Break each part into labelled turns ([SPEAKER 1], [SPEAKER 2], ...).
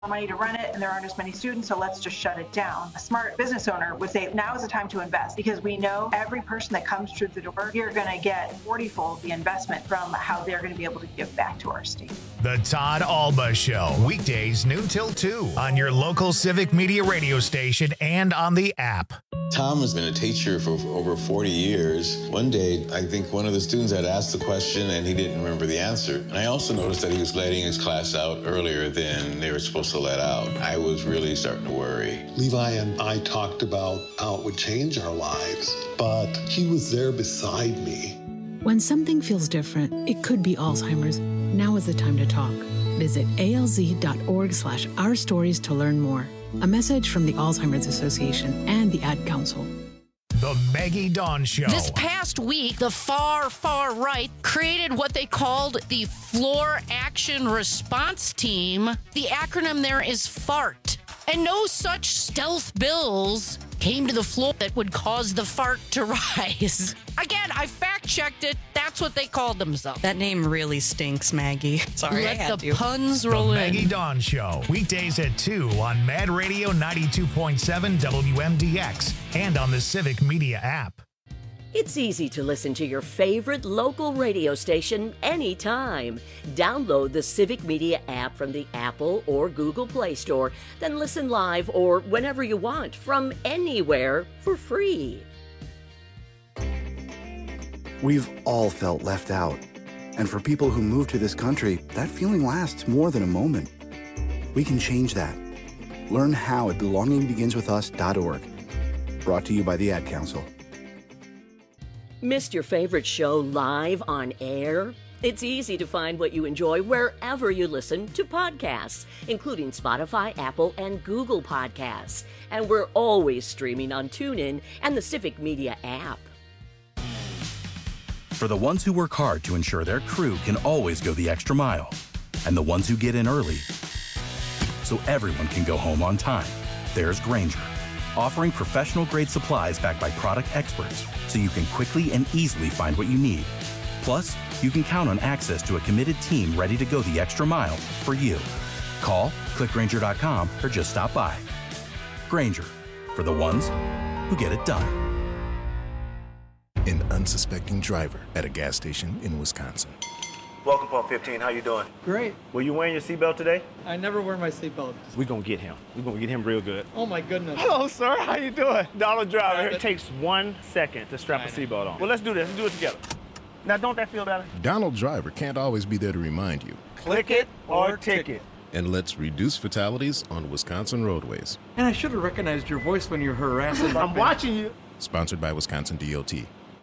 [SPEAKER 1] money to run it and there aren't as many students, so let's just shut it down. A smart business owner would say now is the time to invest, because we know every person that comes through the door, you're going to get 40-fold the investment from how they're going to be able to give back to our state.
[SPEAKER 2] The Todd Alba Show, weekdays noon till 2 on your local Civic Media radio station and on the app.
[SPEAKER 3] Tom has been a teacher for over 40 years. One day, I think one of the students had asked the question and he didn't remember the answer. And I also noticed that he was letting his class out earlier than they were supposed to let out. I was really starting to worry.
[SPEAKER 4] Levi and I talked about how it would change our lives, but he was there beside me.
[SPEAKER 5] When something feels different, it could be Alzheimer's. Now is the time to talk. Visit alz.org/ourstories to learn more. A message from the Alzheimer's Association and the Ad Council.
[SPEAKER 2] The Maggie Dawn Show.
[SPEAKER 6] This past week, the far right created what they called the Floor Action Response Team. The acronym there is FART. And no such stealth bills came to the floor that would cause the fart to rise. Again, I fact-checked it. That's what they called themselves.
[SPEAKER 7] That name really stinks, Maggie. Sorry, I had
[SPEAKER 6] Let the
[SPEAKER 7] to.
[SPEAKER 6] puns roll
[SPEAKER 2] The
[SPEAKER 6] in.
[SPEAKER 2] Maggie Dawn Show, weekdays at 2 on Mad Radio 92.7 WMDX and on the Civic Media app.
[SPEAKER 8] It's easy to listen to your favorite local radio station anytime. Download the Civic Media app from the Apple or Google Play Store, then listen live or whenever you want from anywhere for free.
[SPEAKER 9] We've all felt left out. And for people who move to this country, that feeling lasts more than a moment. We can change that. Learn how at belongingbeginswithus.org. Brought to you by the Ad Council.
[SPEAKER 8] Missed your favorite show live on air? It's easy to find what you enjoy wherever you listen to podcasts, including Spotify, Apple, and Google Podcasts. And we're always streaming on TuneIn and the Civic Media app.
[SPEAKER 10] For the ones who work hard to ensure their crew can always go the extra mile, and the ones who get in early so everyone can go home on time, there's Grainger, offering professional-grade supplies backed by product experts so you can quickly and easily find what you need. Plus, you can count on access to a committed team ready to go the extra mile for you. Call, click Grainger.com, or just stop by. Grainger, for the ones who get it done.
[SPEAKER 11] An unsuspecting driver at a gas station in Wisconsin.
[SPEAKER 12] Welcome, Pump 15. How you doing?
[SPEAKER 13] Great.
[SPEAKER 12] Were you wearing your seatbelt today?
[SPEAKER 13] I never wear my seatbelt.
[SPEAKER 12] We're going to get him. We're going to get him real good.
[SPEAKER 13] Oh, my goodness.
[SPEAKER 12] Hello, sir. How you doing? Donald Driver. It takes 1 second to strap a seatbelt on. Well, let's do this. Let's do it together. Now, don't that feel better?
[SPEAKER 11] Donald Driver can't always be there to remind you.
[SPEAKER 12] Click it or ticket.
[SPEAKER 11] And let's reduce fatalities on Wisconsin roadways.
[SPEAKER 13] And I should have recognized your voice when you're harassing.
[SPEAKER 12] I'm watching you.
[SPEAKER 11] Sponsored by Wisconsin DOT.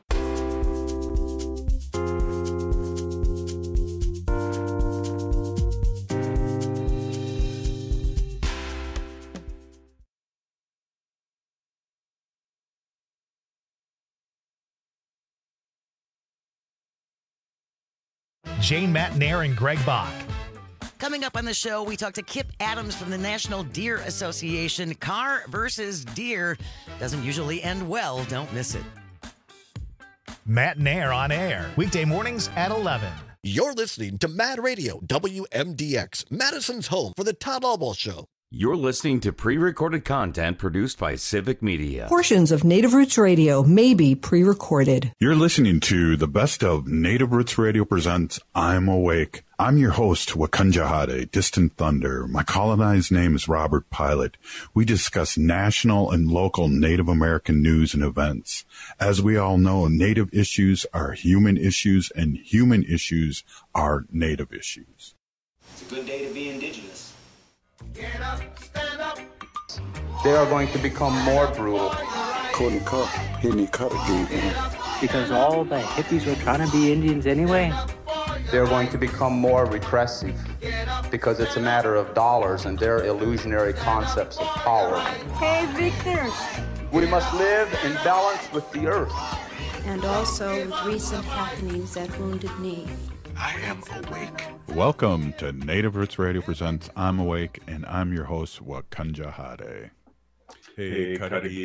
[SPEAKER 2] Jane Matnair and Greg Bach.
[SPEAKER 14] Coming up on the show, we talk to Kip Adams from the National Deer Association. Car versus deer doesn't usually end well. Don't miss it.
[SPEAKER 2] Matnair on air, weekday mornings at 11.
[SPEAKER 15] You're listening to Mad Radio, WMDX, Madison's home for the Todd Alba Show.
[SPEAKER 16] You're listening to pre-recorded content produced by Civic Media.
[SPEAKER 17] Portions of Native Roots Radio may be pre-recorded.
[SPEAKER 18] You're listening to the best of Native Roots Radio presents I'm Awake. I'm your host, Wakanja Hade, Distant Thunder. My colonized name is Robert Pilot. We discuss national and local Native American news and events. As we all know, Native issues are human issues, and human issues are Native issues.
[SPEAKER 19] It's a good day to be indigenous.
[SPEAKER 20] Get up, stand up. They are going to become more brutal.
[SPEAKER 14] Because all the hippies were trying to be Indians anyway.
[SPEAKER 20] They're going to become more repressive because it's a matter of dollars and their illusionary concepts of power.
[SPEAKER 6] Hey, Victor.
[SPEAKER 20] We must live in balance with the earth.
[SPEAKER 6] And also with recent happenings at Wounded Knee.
[SPEAKER 15] I am awake.
[SPEAKER 18] Welcome to Native Roots Radio presents I'm Awake, and I'm your host, Wakanja Hade. Hey,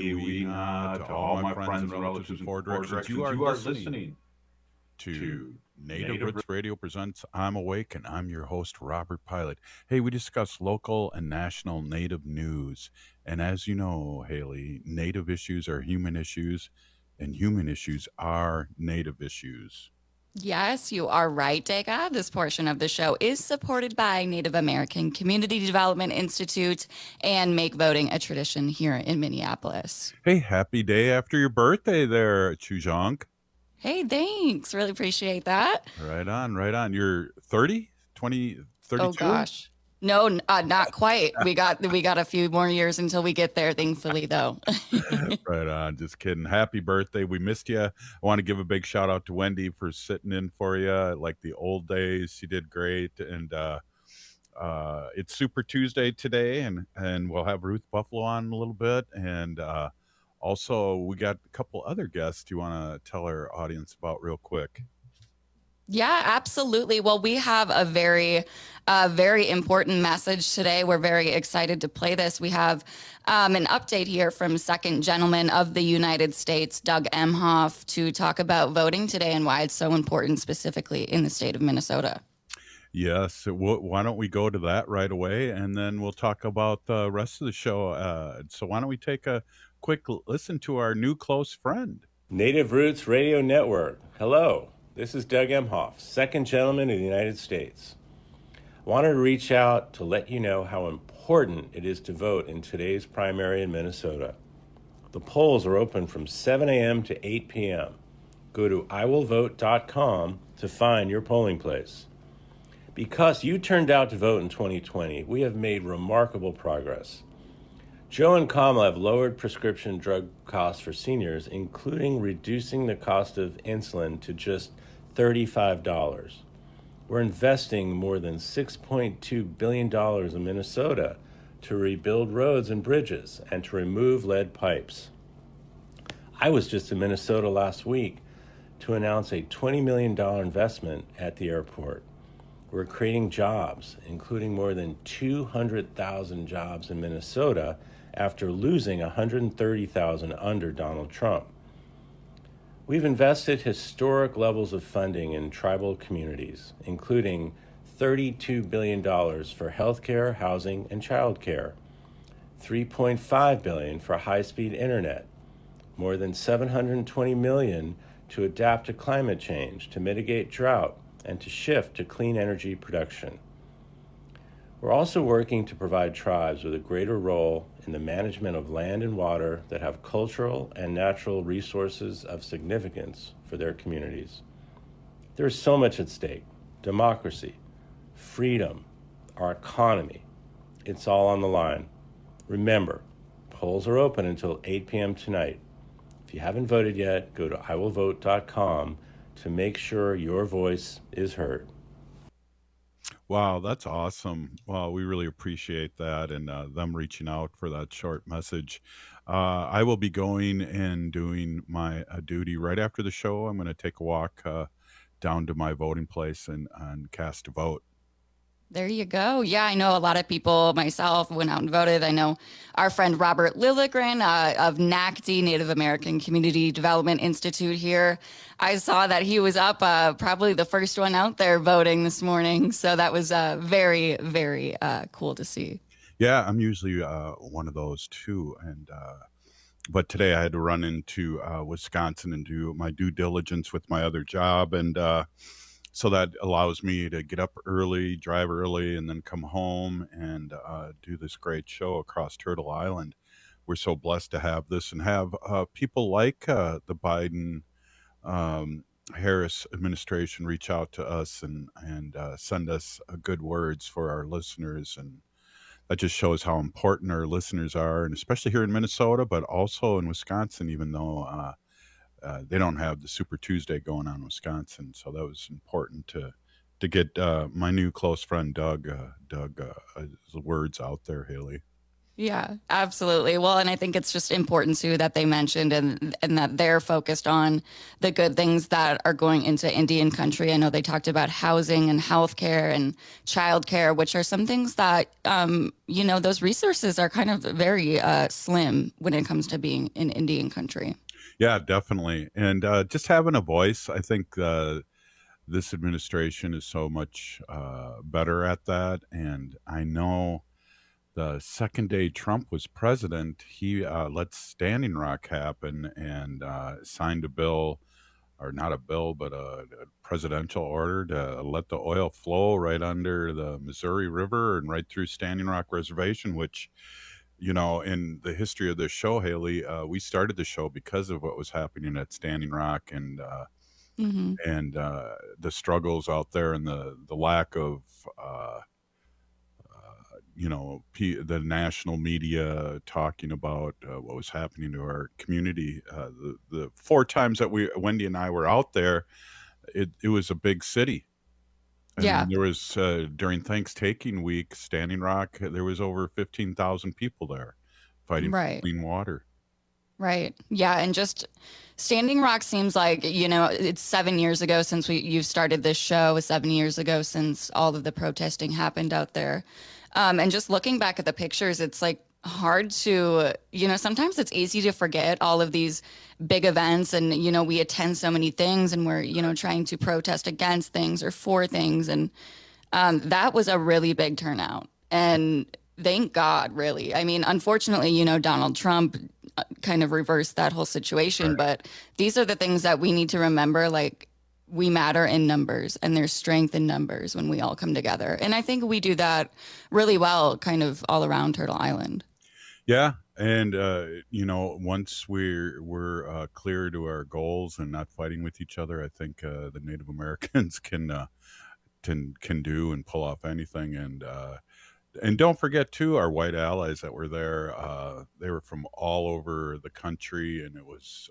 [SPEAKER 18] Kadagiwina, to all my friends and relatives in four directions, you are listening to Native Roots Radio presents I'm Awake, and I'm your host, Robert Pilot. Hey, we discuss local and national Native news. And as you know, Haley, Native issues are human issues, and human issues are Native issues.
[SPEAKER 21] Yes, you are right, Dega. This portion of the show is supported by Native American Community Development Institute and Make Voting a Tradition here in Minneapolis.
[SPEAKER 18] Hey, happy day after your birthday there, Chujong.
[SPEAKER 21] Hey, thanks. Really appreciate that.
[SPEAKER 18] Right on, right on. You're 30, 20, 32?
[SPEAKER 21] Oh, gosh. No, not quite. We got a few more years until we get there, thankfully, though.
[SPEAKER 18] Right on. Just kidding. Happy birthday. We missed you. I want to give a big shout out to Wendy for sitting in for you like the old days. She did great. And it's Super Tuesday today, and we'll have Ruth Buffalo on a little bit. And also, we got a couple other guests you want to tell our audience about real quick.
[SPEAKER 21] Yeah, absolutely. Well, we have a very important message today. We're very excited to play this. We have an update here from Second Gentleman of the United States, Doug Emhoff, to talk about voting today and why it's so important, specifically in the state of Minnesota.
[SPEAKER 18] Yes. Why don't we go to that right away, and then we'll talk about the rest of the show. So why don't we take a quick listen to our new close friend.
[SPEAKER 22] Native Roots Radio Network. Hello. This is Doug Emhoff, Second Gentleman of the United States. I wanted to reach out to let you know how important it is to vote in today's primary in Minnesota. The polls are open from 7 a.m. to 8 p.m. Go to iwillvote.com to find your polling place. Because you turned out to vote in 2020, we have made remarkable progress. Joe and Kamala have lowered prescription drug costs for seniors, including reducing the cost of insulin to just $35. We're investing more than $6.2 billion in Minnesota to rebuild roads and bridges and to remove lead pipes. I was just in Minnesota last week to announce a $20 million investment at the airport. We're creating jobs, including more than 200,000 jobs in Minnesota after losing 130,000 under Donald Trump. We've invested historic levels of funding in tribal communities, including $32 billion for healthcare, housing, and childcare, $3.5 billion for high-speed internet, more than $720 million to adapt to climate change, to mitigate drought, and to shift to clean energy production. We're also working to provide tribes with a greater role in the management of land and water that have cultural and natural resources of significance for their communities. There is so much at stake: democracy, freedom, our economy. It's all on the line. Remember, polls are open until 8 p.m. tonight. If you haven't voted yet, go to iwillvote.com to make sure your voice is heard.
[SPEAKER 18] Wow, that's awesome. Well, we really appreciate that, and them reaching out for that short message. I will be going and doing my duty right after the show. I'm going to take a walk down to my voting place and cast a vote.
[SPEAKER 21] There you go. Yeah, I know a lot of people, myself, went out and voted. I know our friend Robert Lilligren of NACD, Native American Community Development Institute here. I saw that he was up, probably the first one out there voting this morning. So that was very, very cool to see.
[SPEAKER 18] Yeah, I'm usually one of those too. And but today I had to run into Wisconsin and do my due diligence with my other job. And so that allows me to get up early, drive early, and then come home and do this great show across Turtle Island. We're so blessed to have this and have people like the Biden Harris administration reach out to us and send us good words for our listeners. And that just shows how important our listeners are, and especially here in Minnesota, but also in Wisconsin, even though they don't have the Super Tuesday going on in Wisconsin. So that was important to get my new close friend Doug's words out there, Haley.
[SPEAKER 21] Yeah, absolutely. Well, and I think it's just important too that they mentioned and that they're focused on the good things that are going into Indian country. I know they talked about housing and healthcare and childcare, which are some things that, those resources are kind of very slim when it comes to being in Indian country.
[SPEAKER 18] Yeah, definitely. And just having a voice, I think this administration is so much better at that. And I know the second day Trump was president, he let Standing Rock happen and signed a bill, or not a bill, but a presidential order to let the oil flow right under the Missouri River and right through Standing Rock Reservation, which, you know, in the history of this show, Haley, we started the show because of what was happening at Standing Rock and the struggles out there and the lack of, the national media talking about what was happening to our community. The 4 times that Wendy and I were out there, it was a big city. And there was, during Thanksgiving week, Standing Rock, there was over 15,000 people there fighting for clean water.
[SPEAKER 21] Right. Yeah. And just Standing Rock seems like, it's 7 years ago since you've started this show, 7 years ago since all of the protesting happened out there. And just looking back at the pictures, it's like hard to, sometimes it's easy to forget all of these big events and, we attend so many things and we're, trying to protest against things or for things. And that was a really big turnout. And thank God, really. I mean, unfortunately, Donald Trump kind of reversed that whole situation. But these are the things that we need to remember, like, we matter in numbers and there's strength in numbers when we all come together. And I think we do that really well kind of all around Turtle Island. Yeah.
[SPEAKER 18] And, once we're clear to our goals and not fighting with each other, I think the Native Americans can do and pull off anything. And don't forget, too, our white allies that were there. They were from all over the country, and it was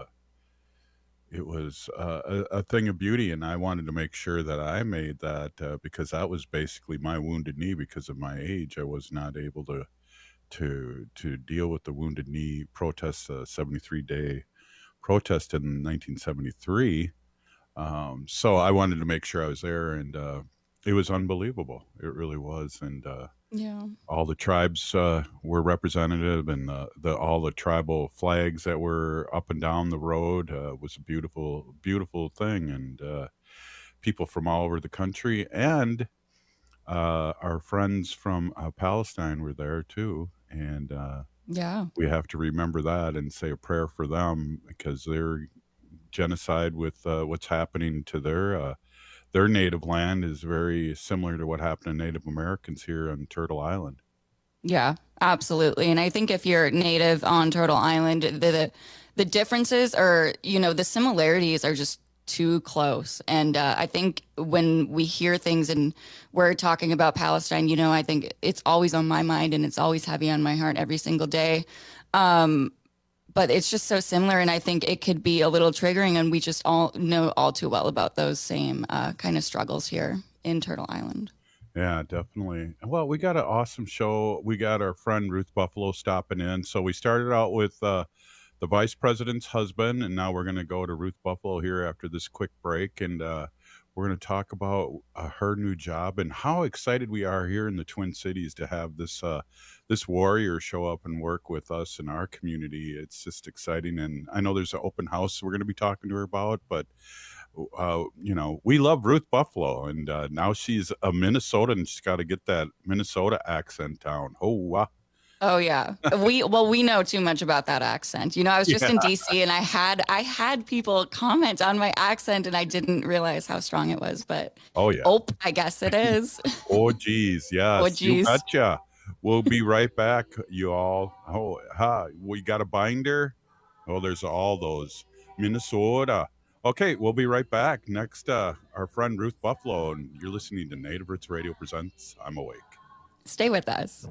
[SPEAKER 18] a thing of beauty. And I wanted to make sure that I made that because that was basically my wounded knee. Because of my age, I was not able to deal with the wounded knee protest, 73-day protest in 1973. So I wanted to make sure I was there, and it was unbelievable. It really was. And all the tribes were representative, and all the tribal flags that were up and down the road was a beautiful, beautiful thing. And people from all over the country and our friends from Palestine were there too. And we have to remember that and say a prayer for them, because their genocide with what's happening to their native land is very similar to what happened to Native Americans here on Turtle Island.
[SPEAKER 21] Yeah, absolutely. And I think if you're Native on Turtle Island, the differences are, the similarities are just too close. And I think when we hear things and we're talking about Palestine, I think it's always on my mind and it's always heavy on my heart every single day. But it's just so similar, and I think it could be a little triggering, and we just all know all too well about those same kind of struggles here in Turtle Island.
[SPEAKER 18] Yeah, definitely. Well, we got an awesome show. We got our friend Ruth Buffalo stopping in. So we started out with the vice president's husband, and now we're going to go to Ruth Buffalo here after this quick break, and we're going to talk about her new job and how excited we are here in the Twin Cities to have this warrior show up and work with us in our community. It's just exciting. And I know there's an open house we're going to be talking to her about, but we love Ruth Buffalo, and now she's a Minnesotan, and she's got to get that Minnesota accent down. Oh, wow.
[SPEAKER 21] Oh yeah. We know too much about that accent. I was just in DC, and I had people comment on my accent, and I didn't realize how strong it was, but I guess it is.
[SPEAKER 18] Oh geez, yes.
[SPEAKER 21] Oh geez.
[SPEAKER 18] You betcha. We'll be right back, you all. We got a binder. Oh, there's all those. Minnesota. Okay, we'll be right back. Next, our friend Ruth Buffalo, and you're listening to Native Roots Radio presents I'm Awake.
[SPEAKER 21] Stay with us.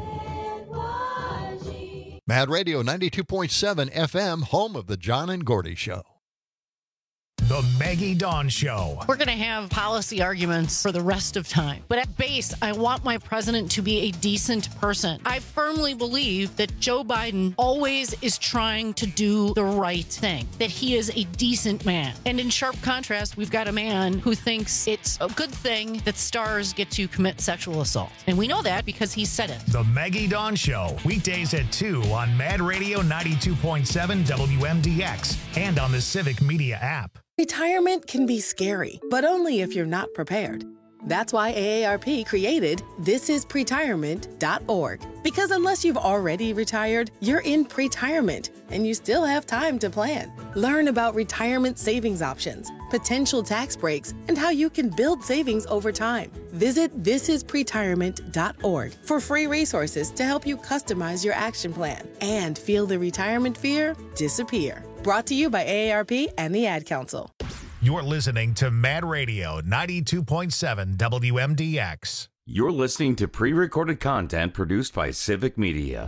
[SPEAKER 15] Mad Radio 92.7 FM, home of the John and Gordy Show.
[SPEAKER 2] The Maggie Dawn Show.
[SPEAKER 6] We're going to have policy arguments for the rest of time. But at base, I want my president to be a decent person. I firmly believe that Joe Biden always is trying to do the right thing, that he is a decent man. And in sharp contrast, we've got a man who thinks it's a good thing that stars get to commit sexual assault. And we know that because he said it.
[SPEAKER 2] The Maggie Dawn Show, weekdays at 2 on Mad Radio 92.7 WMDX and on the Civic Media app.
[SPEAKER 1] Retirement can be scary, but only if you're not prepared. That's why AARP created thisispretirement.org. Because unless you've already retired, you're in pretirement, and you still have time to plan. Learn about retirement savings options, potential tax breaks, and how you can build savings over time. Visit thisispretirement.org for free resources to help you customize your action plan and feel the retirement fear disappear. Brought to you by AARP and the Ad Council.
[SPEAKER 2] You're listening to Mad Radio 92.7 WMDX.
[SPEAKER 16] You're listening to pre-recorded content produced by Civic Media.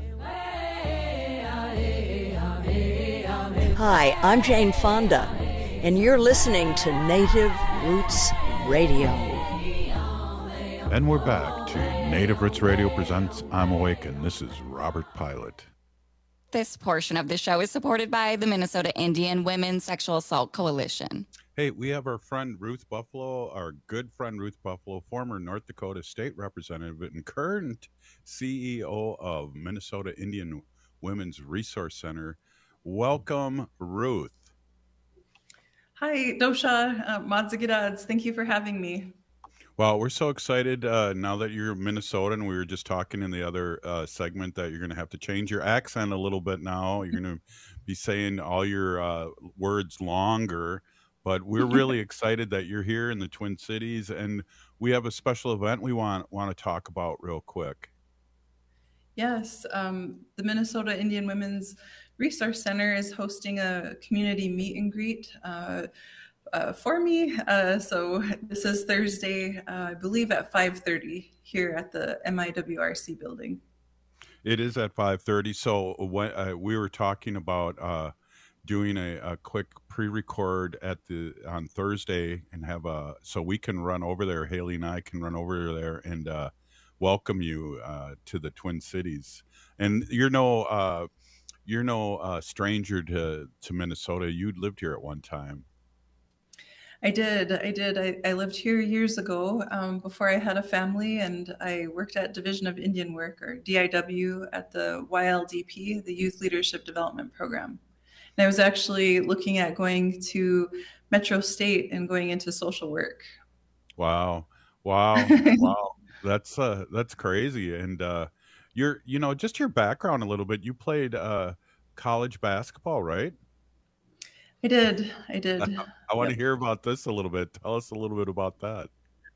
[SPEAKER 8] Hi, I'm Jane Fonda, and you're listening to Native Roots Radio.
[SPEAKER 18] And we're back to Native Roots Radio presents I'm Awake, and this is Robert Pilot.
[SPEAKER 21] This portion of the show is supported by the Minnesota Indian Women's Sexual Assault Coalition.
[SPEAKER 18] Hey, we have our friend Ruth Buffalo, our good friend Ruth Buffalo, former North Dakota State Representative and current CEO of Minnesota Indian Women's Resource Center. Welcome, Ruth.
[SPEAKER 3] Hi, Dosha, Madzagadads. Thank you for having me.
[SPEAKER 18] Well, we're so excited now that you're Minnesotan. We were just talking in the other segment that you're going to have to change your accent a little bit now. You're going to be saying all your words longer. But we're really excited that you're here in the Twin Cities, and we have a special event we want to talk about real quick.
[SPEAKER 3] Yes, the Minnesota Indian Women's Resource Center is hosting a community meet and greet for me. So this is Thursday, I believe at 5:30 here at the MIWRC building.
[SPEAKER 18] It is at 5:30. So when we were talking about doing a quick pre-record on Thursday and so we can run over there. Haley and I can run over there and welcome you to the Twin Cities. And you're no stranger to Minnesota. You lived here at one time.
[SPEAKER 3] I did. I lived here years ago before I had a family, and I worked at Division of Indian Work, or DIW, at the YLDP, the Youth Leadership Development Program. And I was actually looking at going to Metro State and going into social work. Wow.
[SPEAKER 18] That's crazy. And just your background a little bit. You played college basketball, right?
[SPEAKER 3] I did.
[SPEAKER 18] I want to hear about this a little bit. Tell us a little bit about that.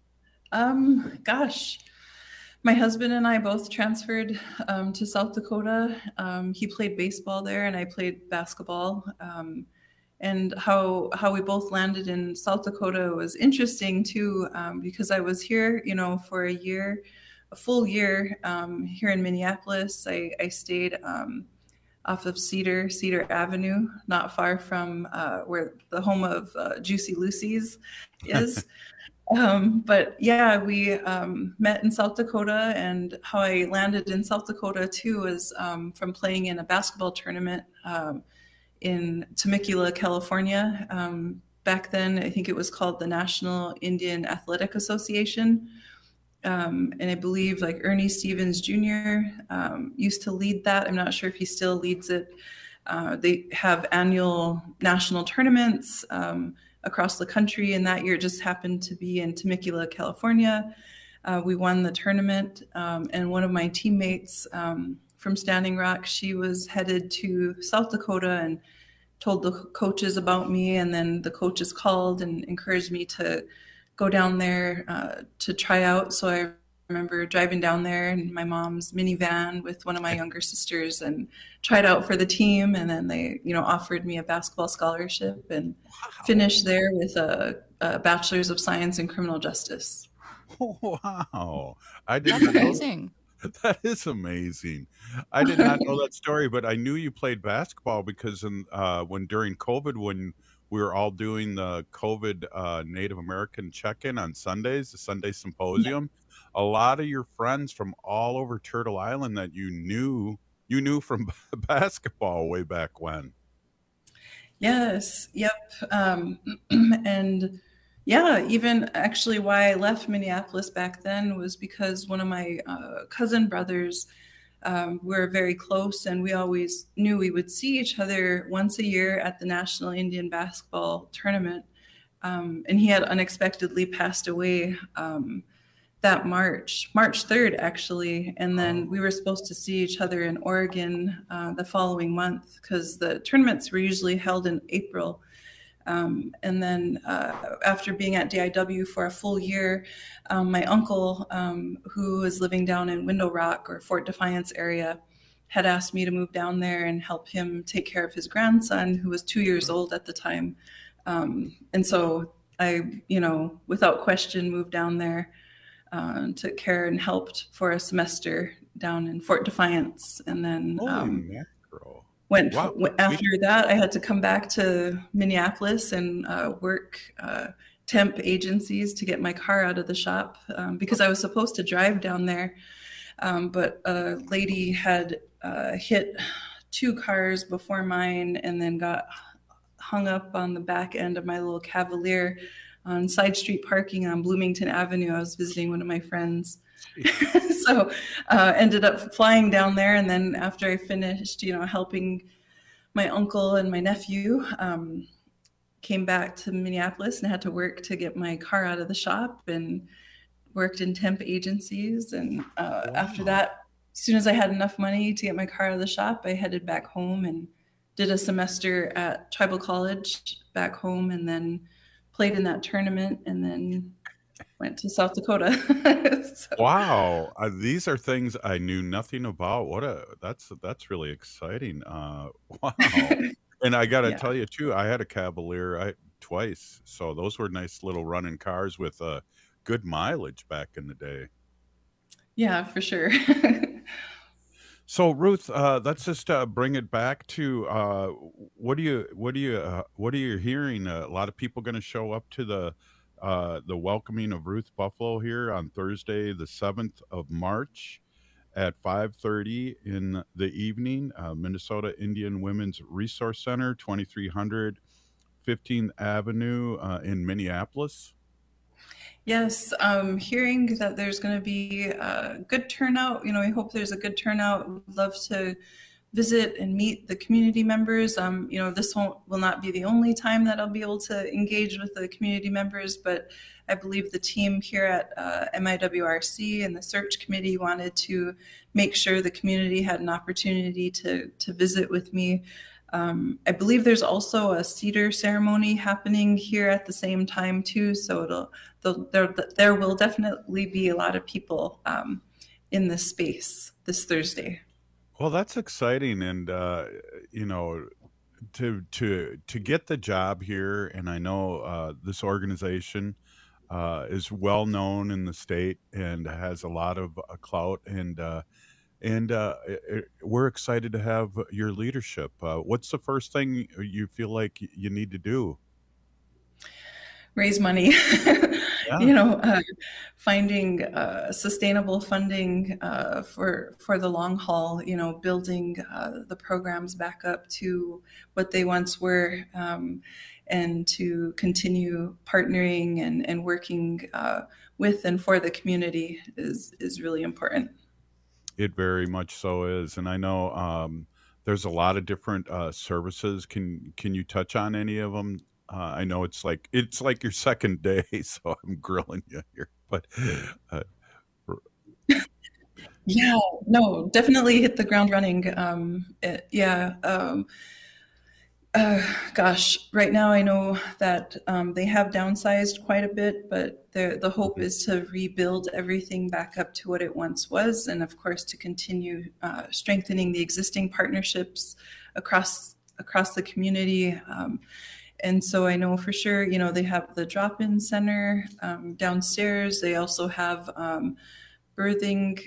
[SPEAKER 3] Gosh. My husband and I both transferred to South Dakota. He played baseball there, and I played basketball. And how we both landed in South Dakota was interesting too, because I was here, for a full year here in Minneapolis. I stayed off of Cedar Avenue, not far from where the home of Juicy Lucy's is. But yeah, we met in South Dakota, and how I landed in South Dakota too was from playing in a basketball tournament in Temecula, California. Back then, I think it was called the National Indian Athletic Association. And I believe like Ernie Stevens Jr. Used to lead that. I'm not sure if he still leads it. They have annual national tournaments across the country, and that year just happened to be in Temecula, California. We won the tournament, and one of my teammates from Standing Rock, she was headed to South Dakota and told the coaches about me, and then the coaches called and encouraged me to go down there to try out. So I remember driving down there in my mom's minivan with one of my younger sisters and tried out for the team. And then they, offered me a basketball scholarship and finished there with a bachelor's of science in criminal justice.
[SPEAKER 18] Wow.
[SPEAKER 21] That's amazing.
[SPEAKER 18] That is amazing. I did not know that story, but I knew you played basketball because during COVID, when we were all doing the COVID Native American check-in on Sundays, the Sunday Symposium, a lot of your friends from all over Turtle Island that you knew from basketball way back when.
[SPEAKER 3] Yes. Yep. And yeah, even actually why I left Minneapolis back then was because one of my cousin brothers were very close, and we always knew we would see each other once a year at the National Indian Basketball Tournament. And he had unexpectedly passed away that March 3rd, actually. And then we were supposed to see each other in Oregon the following month, because the tournaments were usually held in April. And then after being at DIW for a full year, my uncle, who was living down in Window Rock or Fort Defiance area, had asked me to move down there and help him take care of his grandson, who was 2 years old at the time. And so I, without question, moved down there, took care and helped for a semester down in Fort Defiance. And then after that, I had to come back to Minneapolis and work temp agencies to get my car out of the shop, because I was supposed to drive down there. But a lady had hit 2 cars before mine and then got hung up on the back end of my little Cavalier on side street parking on Bloomington Avenue. I was visiting one of my friends. So ended up flying down there. And then after I finished, helping my uncle and my nephew, came back to Minneapolis and had to work to get my car out of the shop, and worked in temp agencies. And after that, as soon as I had enough money to get my car out of the shop, I headed back home and did a semester at Tribal College back home, and then played in that tournament, and then went to South Dakota. So.
[SPEAKER 4] Wow. These are things I knew nothing about. That's really exciting. Wow. And I got to tell you too, I had a Cavalier twice. So those were nice little running cars with good mileage back in the day.
[SPEAKER 3] Yeah, for sure.
[SPEAKER 4] So Ruth, let's just bring it back to what are you hearing? A lot of people going to show up to the welcoming of Ruth Buffalo here on Thursday, the 7th of March at 5:30 in the evening. Minnesota Indian Women's Resource Center, 2300 15th Avenue in Minneapolis.
[SPEAKER 3] Yes, hearing that there's going to be a good turnout. I hope there's a good turnout. Would love to visit and meet the community members. This will not be the only time that I'll be able to engage with the community members, but I believe the team here at MIWRC and the search committee wanted to make sure the community had an opportunity to visit with me. I believe there's also a cedar ceremony happening here at the same time too, so there will definitely be a lot of people in this space this Thursday.
[SPEAKER 4] Well, that's exciting, and to get the job here, and I know this organization is well known in the state and has a lot of clout, and we're excited to have your leadership. What's the first thing you feel like you need to do?
[SPEAKER 3] Raise money. Finding sustainable funding for the long haul, building the programs back up to what they once were, and to continue partnering and working with and for the community is really important.
[SPEAKER 4] It very much so is. And I know there's a lot of different services. Can you touch on any of them? I know it's like your second day, so I'm grilling you here. But
[SPEAKER 3] yeah, no, definitely hit the ground running. Right now I know that they have downsized quite a bit, but the hope is to rebuild everything back up to what it once was, and of course to continue strengthening the existing partnerships across the community. And so I know for sure, they have the drop-in center downstairs. They also have birthing,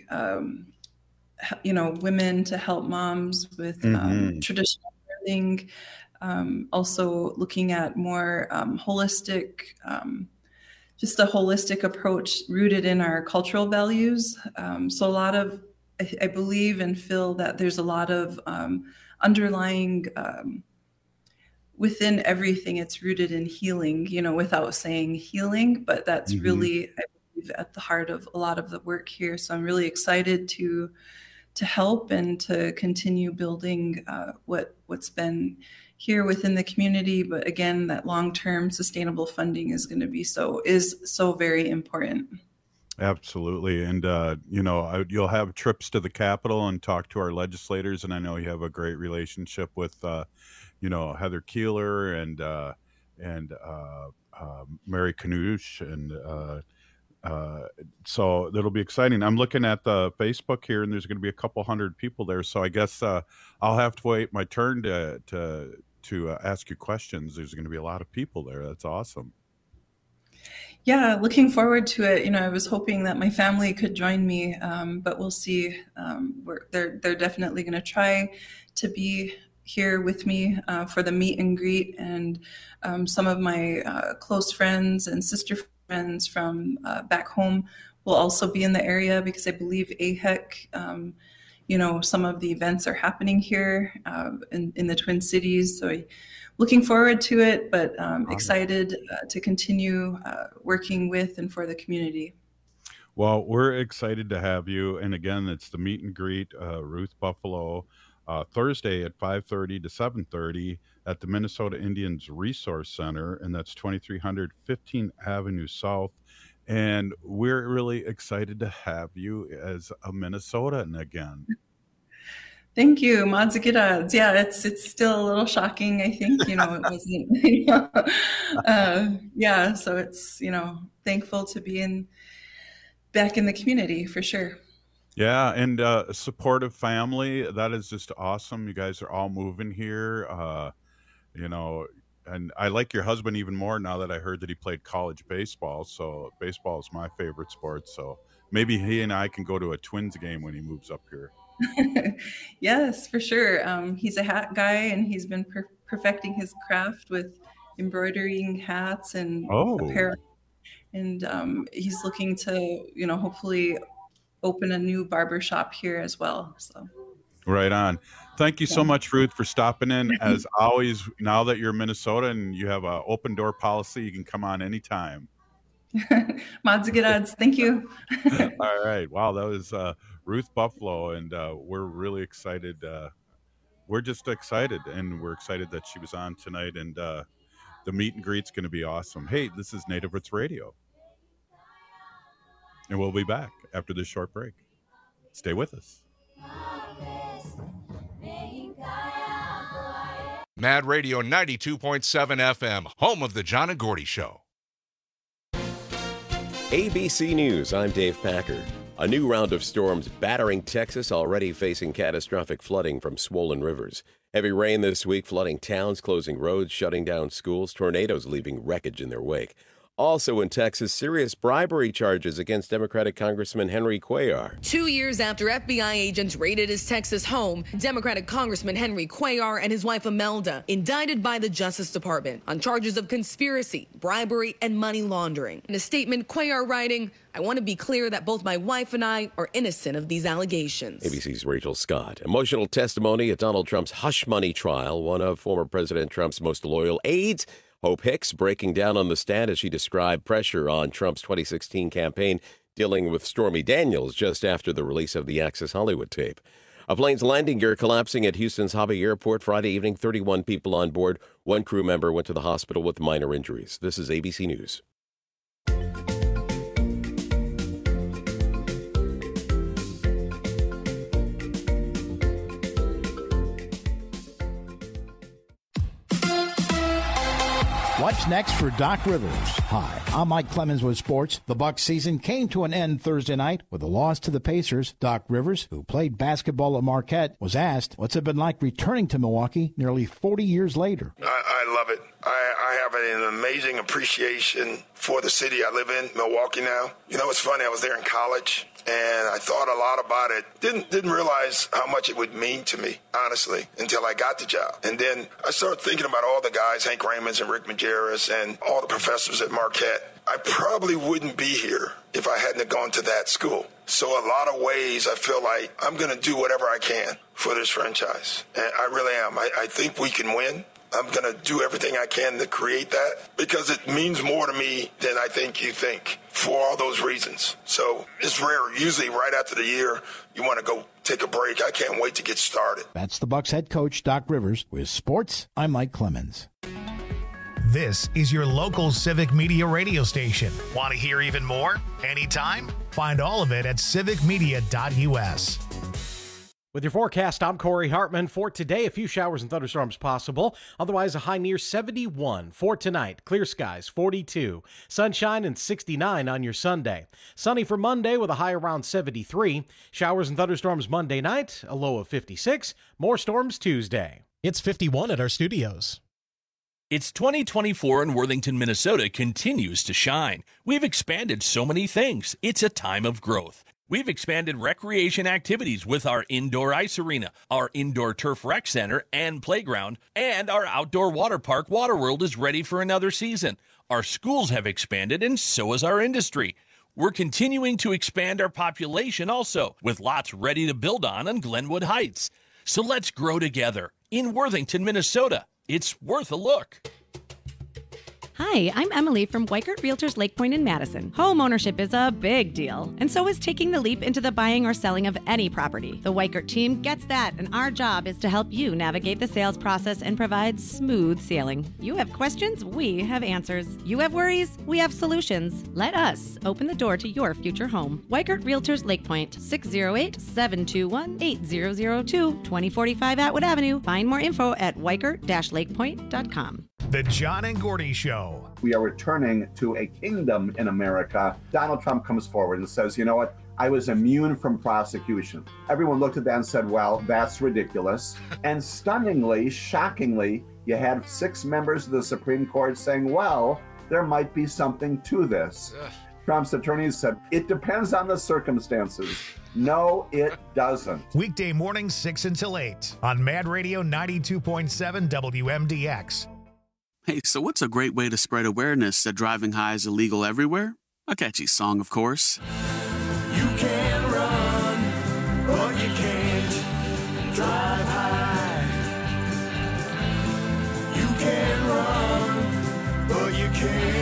[SPEAKER 3] women to help moms with traditional birthing. Also looking at more holistic, just a holistic approach rooted in our cultural values. So a lot of, I believe and feel that there's a lot of underlying, within everything, it's rooted in healing, without saying healing, but that's really, I believe, at the heart of a lot of the work here. So I'm really excited to help and to continue building what's been here within the community. But again, that long-term sustainable funding is going to be so very important.
[SPEAKER 4] Absolutely. And, you'll have trips to the Capitol and talk to our legislators. And I know you have a great relationship with, Heather Keeler and Mary Knoosh. And so that'll be exciting. I'm looking at the Facebook here, and there's going to be a couple hundred people there. So I guess I'll have to wait my turn to ask you questions. There's going to be a lot of people there. That's awesome.
[SPEAKER 3] Yeah, looking forward to it. I was hoping that my family could join me, but we'll see. They're definitely going to try to be here with me for the meet and greet, and some of my close friends and sister friends from back home will also be in the area, because I believe AHEC, some of the events are happening here in the Twin Cities. So looking forward to it, but excited to continue working with and for the community.
[SPEAKER 4] Well, we're excited to have you. And again, it's the meet and greet, Ruth Buffalo, Thursday at 5:30 to 7:30 at the Minnesota Indians Resource Center, and that's 2300 15th Avenue South. And we're really excited to have you as a Minnesotan again.
[SPEAKER 3] Thank you, Madzigidads. Yeah, it's still a little shocking. I think it wasn't. So it's thankful to be back in the community for sure.
[SPEAKER 4] Yeah, and a supportive family. That is just awesome. You guys are all moving here, and I like your husband even more now that I heard that he played college baseball. So baseball is my favorite sport. So maybe he and I can go to a Twins game when he moves up here.
[SPEAKER 3] Yes, for sure. He's a hat guy, and he's been perfecting his craft with embroidering hats and apparel. And he's looking to, hopefully open a new barber shop here as well. So
[SPEAKER 4] right on. Thank you so much, Ruth, for stopping in. As always, now that you're in Minnesota and you have an open door policy, you can come on anytime.
[SPEAKER 3] Madzigidads, thank you.
[SPEAKER 4] All right. Wow, that was Ruth Buffalo, and we're really excited. We're just excited, and we're excited that she was on tonight, and the meet and greet's going to be awesome. Hey, this is Native Roots Radio, and we'll be back after this short break. Stay with us.
[SPEAKER 5] Mad Radio 92.7 FM, home of the John and Gordy Show.
[SPEAKER 7] ABC News, I'm Dave Packard. A new round of storms battering Texas, already facing catastrophic flooding from swollen rivers. Heavy rain this week, flooding towns, closing roads, shutting down schools, tornadoes leaving wreckage in their wake. Also in Texas, serious bribery charges against Democratic Congressman Henry Cuellar.
[SPEAKER 23] 2 years after FBI agents raided his Texas home, Democratic Congressman Henry Cuellar and his wife Imelda indicted by the Justice Department on charges of conspiracy, bribery, and money laundering. In a statement, Cuellar writing, "I want to be clear that both my wife and I are innocent of these allegations."
[SPEAKER 7] ABC's Rachel Scott. Emotional testimony at Donald Trump's hush money trial. One of former President Trump's most loyal aides, Hope Hicks, breaking down on the stand as she described pressure on Trump's 2016 campaign dealing with Stormy Daniels just after the release of the Access Hollywood tape. A plane's landing gear collapsing at Houston's Hobby Airport Friday evening. 31 people on board. One crew member went to the hospital with minor injuries. This is ABC News.
[SPEAKER 24] What's next for Doc Rivers? Hi, I'm Mike Clemens with sports. The Bucs season came to an end Thursday night with a loss to the Pacers. Doc Rivers, who played basketball at Marquette, was asked, what's it been like returning to Milwaukee nearly 40 years later?
[SPEAKER 25] I love it. I have an amazing appreciation for the city I live in, Milwaukee now. It's funny, I was there in college, and I thought a lot about it. Didn't realize how much it would mean to me, honestly, until I got the job. And then I started thinking about all the guys, Hank Raymonds and Rick Majerus, and all the professors at Marquette. I probably wouldn't be here if I hadn't gone to that school. So a lot of ways I feel like I'm going to do whatever I can for this franchise. And I really am. I think we can win. I'm going to do everything I can to create that because it means more to me than I think you think for all those reasons. So it's rare. Usually right after the year, you want to go take a break. I can't wait to get started.
[SPEAKER 24] That's the Bucs head coach, Doc Rivers. With sports, I'm Mike Clemens.
[SPEAKER 2] This is your local Civic Media radio station. Want to hear even more? Anytime? Find all of it at civicmedia.us.
[SPEAKER 9] With your forecast, I'm Corey Hartman. For today, a few showers and thunderstorms possible. Otherwise, a high near 71. For tonight, clear skies, 42. Sunshine and 69 on your Sunday. Sunny for Monday with a high around 73. Showers and thunderstorms Monday night, a low of 56. More storms Tuesday.
[SPEAKER 10] It's 51 at our studios.
[SPEAKER 11] It's 2024 and Worthington, Minnesota continues to shine. We've expanded so many things. It's a time of growth. We've expanded recreation activities with our indoor ice arena, our indoor turf rec center and playground, and our outdoor water park, Waterworld, is ready for another season. Our schools have expanded, and so has our industry. We're continuing to expand our population also, with lots ready to build on Glenwood Heights. So let's grow together. In Worthington, Minnesota, it's worth a look.
[SPEAKER 12] Hi, I'm Emily from Weikert Realtors Lake Point in Madison. Home ownership is a big deal, and so is taking the leap into the buying or selling of any property. The Weikert team gets that, and our job is to help you navigate the sales process and provide smooth sailing. You have questions, we have answers. You have worries, we have solutions. Let us open the door to your future home. Weikert Realtors Lake Point, 608-721-8002, 2045 Atwood Avenue. Find more info at weikert-lakepoint.com.
[SPEAKER 2] The John and Gordy Show.
[SPEAKER 13] We are returning to a kingdom in America. Donald Trump comes forward and says, you know what? I was immune from prosecution. Everyone looked at that and said, well, that's ridiculous. And stunningly, shockingly, you had 6 members of the Supreme Court saying, well, there might be something to this. Trump's attorneys said, it depends on the circumstances. No, it doesn't.
[SPEAKER 2] Weekday mornings 6 until 8 on Mad Radio 92.7 WMDX.
[SPEAKER 26] Hey, so what's a great way to spread awareness that driving high is illegal everywhere? A catchy song, of course.
[SPEAKER 27] You can run, but you can't drive high. You can run, but you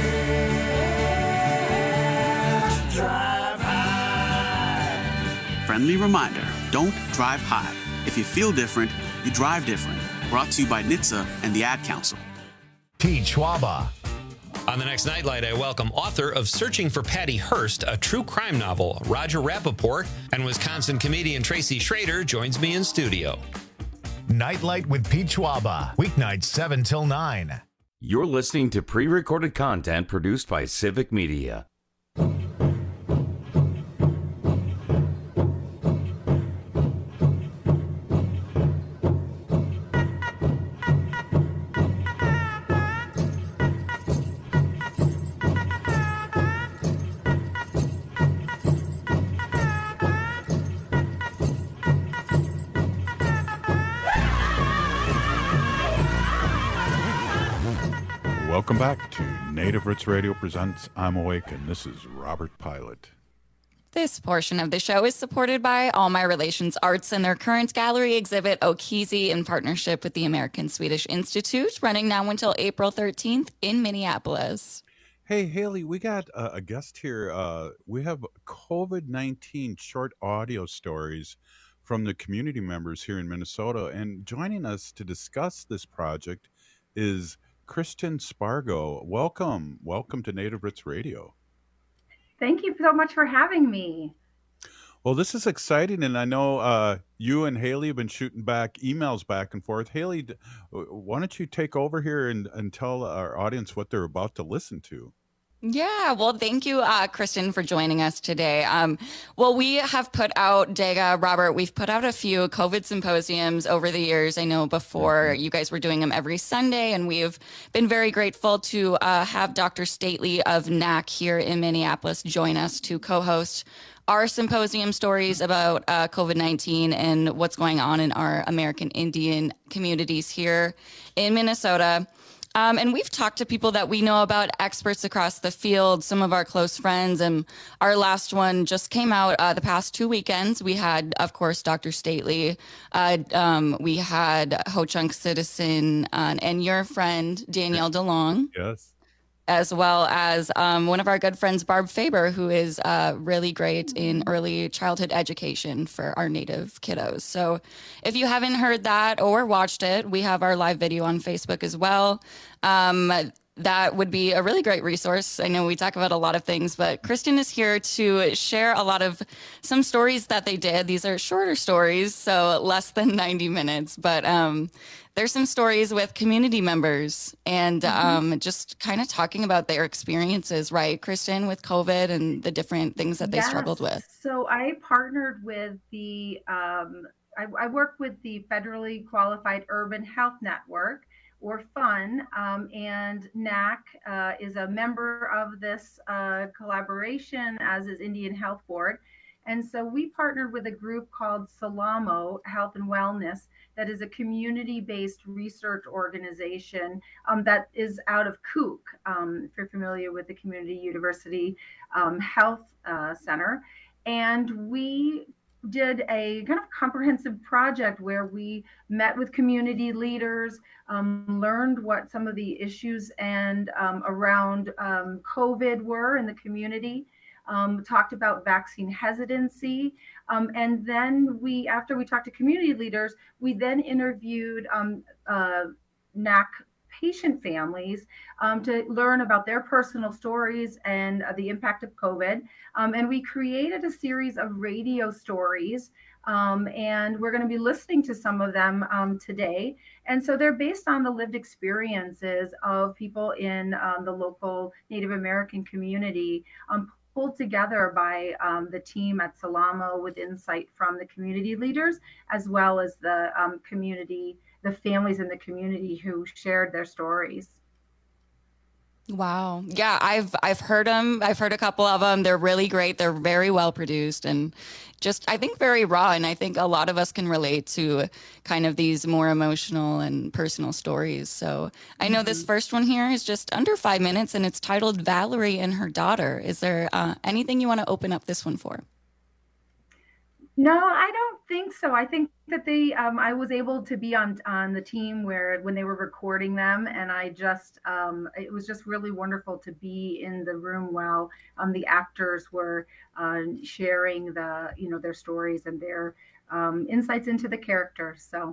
[SPEAKER 27] can't drive high.
[SPEAKER 26] Friendly reminder, don't drive high. If you feel different, you drive different. Brought to you by NHTSA and the Ad Council.
[SPEAKER 2] Pete Schwaba.
[SPEAKER 28] On the next Nightlight, I welcome author of Searching for Patty Hearst, a true crime novel, Roger Rappaport, and Wisconsin comedian Tracy Schrader joins me in studio.
[SPEAKER 2] Nightlight with Pete Schwaba, weeknights 7 till 9.
[SPEAKER 16] You're listening to pre-recorded content produced by Civic Media.
[SPEAKER 18] Welcome back to Native Roots Radio presents I'm Awake, and this is Robert Pilot.
[SPEAKER 21] This portion of the show is supported by All My Relations Arts and their current gallery exhibit, Okeze, in partnership with the American Swedish Institute, running now until April 13th in Minneapolis.
[SPEAKER 4] Hey, Haley, we got a guest here. We have COVID-19 short audio stories from the community members here in Minnesota, and joining us to discuss this project is Kristen Spargo. Welcome to Native Roots Radio.
[SPEAKER 29] Thank you so much for having me.
[SPEAKER 4] Well, this is exciting, and I know you and Haley have been shooting emails back and forth. Haley, why don't you take over here and tell our audience what they're about to listen to?
[SPEAKER 21] Yeah, well, thank you, Kristen, for joining us today. Well, we have put out, Dega, Robert, we've put out a few COVID symposiums over the years. I know before you guys were doing them every Sunday, and we've been very grateful to have Dr. Stately of NAC here in Minneapolis join us to co-host our symposium stories about COVID-19 and what's going on in our American Indian communities here in Minnesota. And we've talked to people that we know about, experts across the field, some of our close friends. And our last one just came out the past 2 weekends. We had, of course, Dr. Stately. We had Ho Chunk Citizen and your friend, Danielle DeLong.
[SPEAKER 4] Yes.
[SPEAKER 21] As well as one of our good friends, Barb Faber, who is really great in early childhood education for our Native kiddos. So if you haven't heard that or watched it, we have our live video on Facebook as well. That would be a really great resource. I know we talk about a lot of things, but Kristen is here to share some stories that they did. These are shorter stories, so less than 90 minutes, but there's some stories with community members and just kind of talking about their experiences, right, Kristen, with COVID and the different things that they struggled with.
[SPEAKER 29] So I partnered with I work with the Federally Qualified Urban Health Network, or FUN, and NAC is a member of this collaboration, as is Indian Health Board. And so we partnered with a group called Salamo Health and Wellness, that is a community-based research organization that is out of Cook, if you're familiar with the Community University Health Center. And we did a kind of comprehensive project where we met with community leaders, learned what some of the issues and around COVID were in the community, talked about vaccine hesitancy. And then after we talked to community leaders, we then interviewed NAC patient families to learn about their personal stories and the impact of COVID. And we created a series of radio stories, and we're going to be listening to some of them today. And so they're based on the lived experiences of people in the local Native American community, pulled together by the team at Salamo with insight from the community leaders, as well as the the families in the community who shared their stories.
[SPEAKER 21] Wow. Yeah, I've heard them. I've heard a couple of them. They're really great. They're very well produced and just, I think, very raw. And I think a lot of us can relate to kind of these more emotional and personal stories. So I know this first one here is just under 5 minutes and it's titled Valerie and Her Daughter. Is there anything you want to open up this one for?
[SPEAKER 29] No, I don't think so. I think that I was able to be on the team when they were recording them, and I just, it was just really wonderful to be in the room while the actors were sharing their stories and their insights into the characters. So.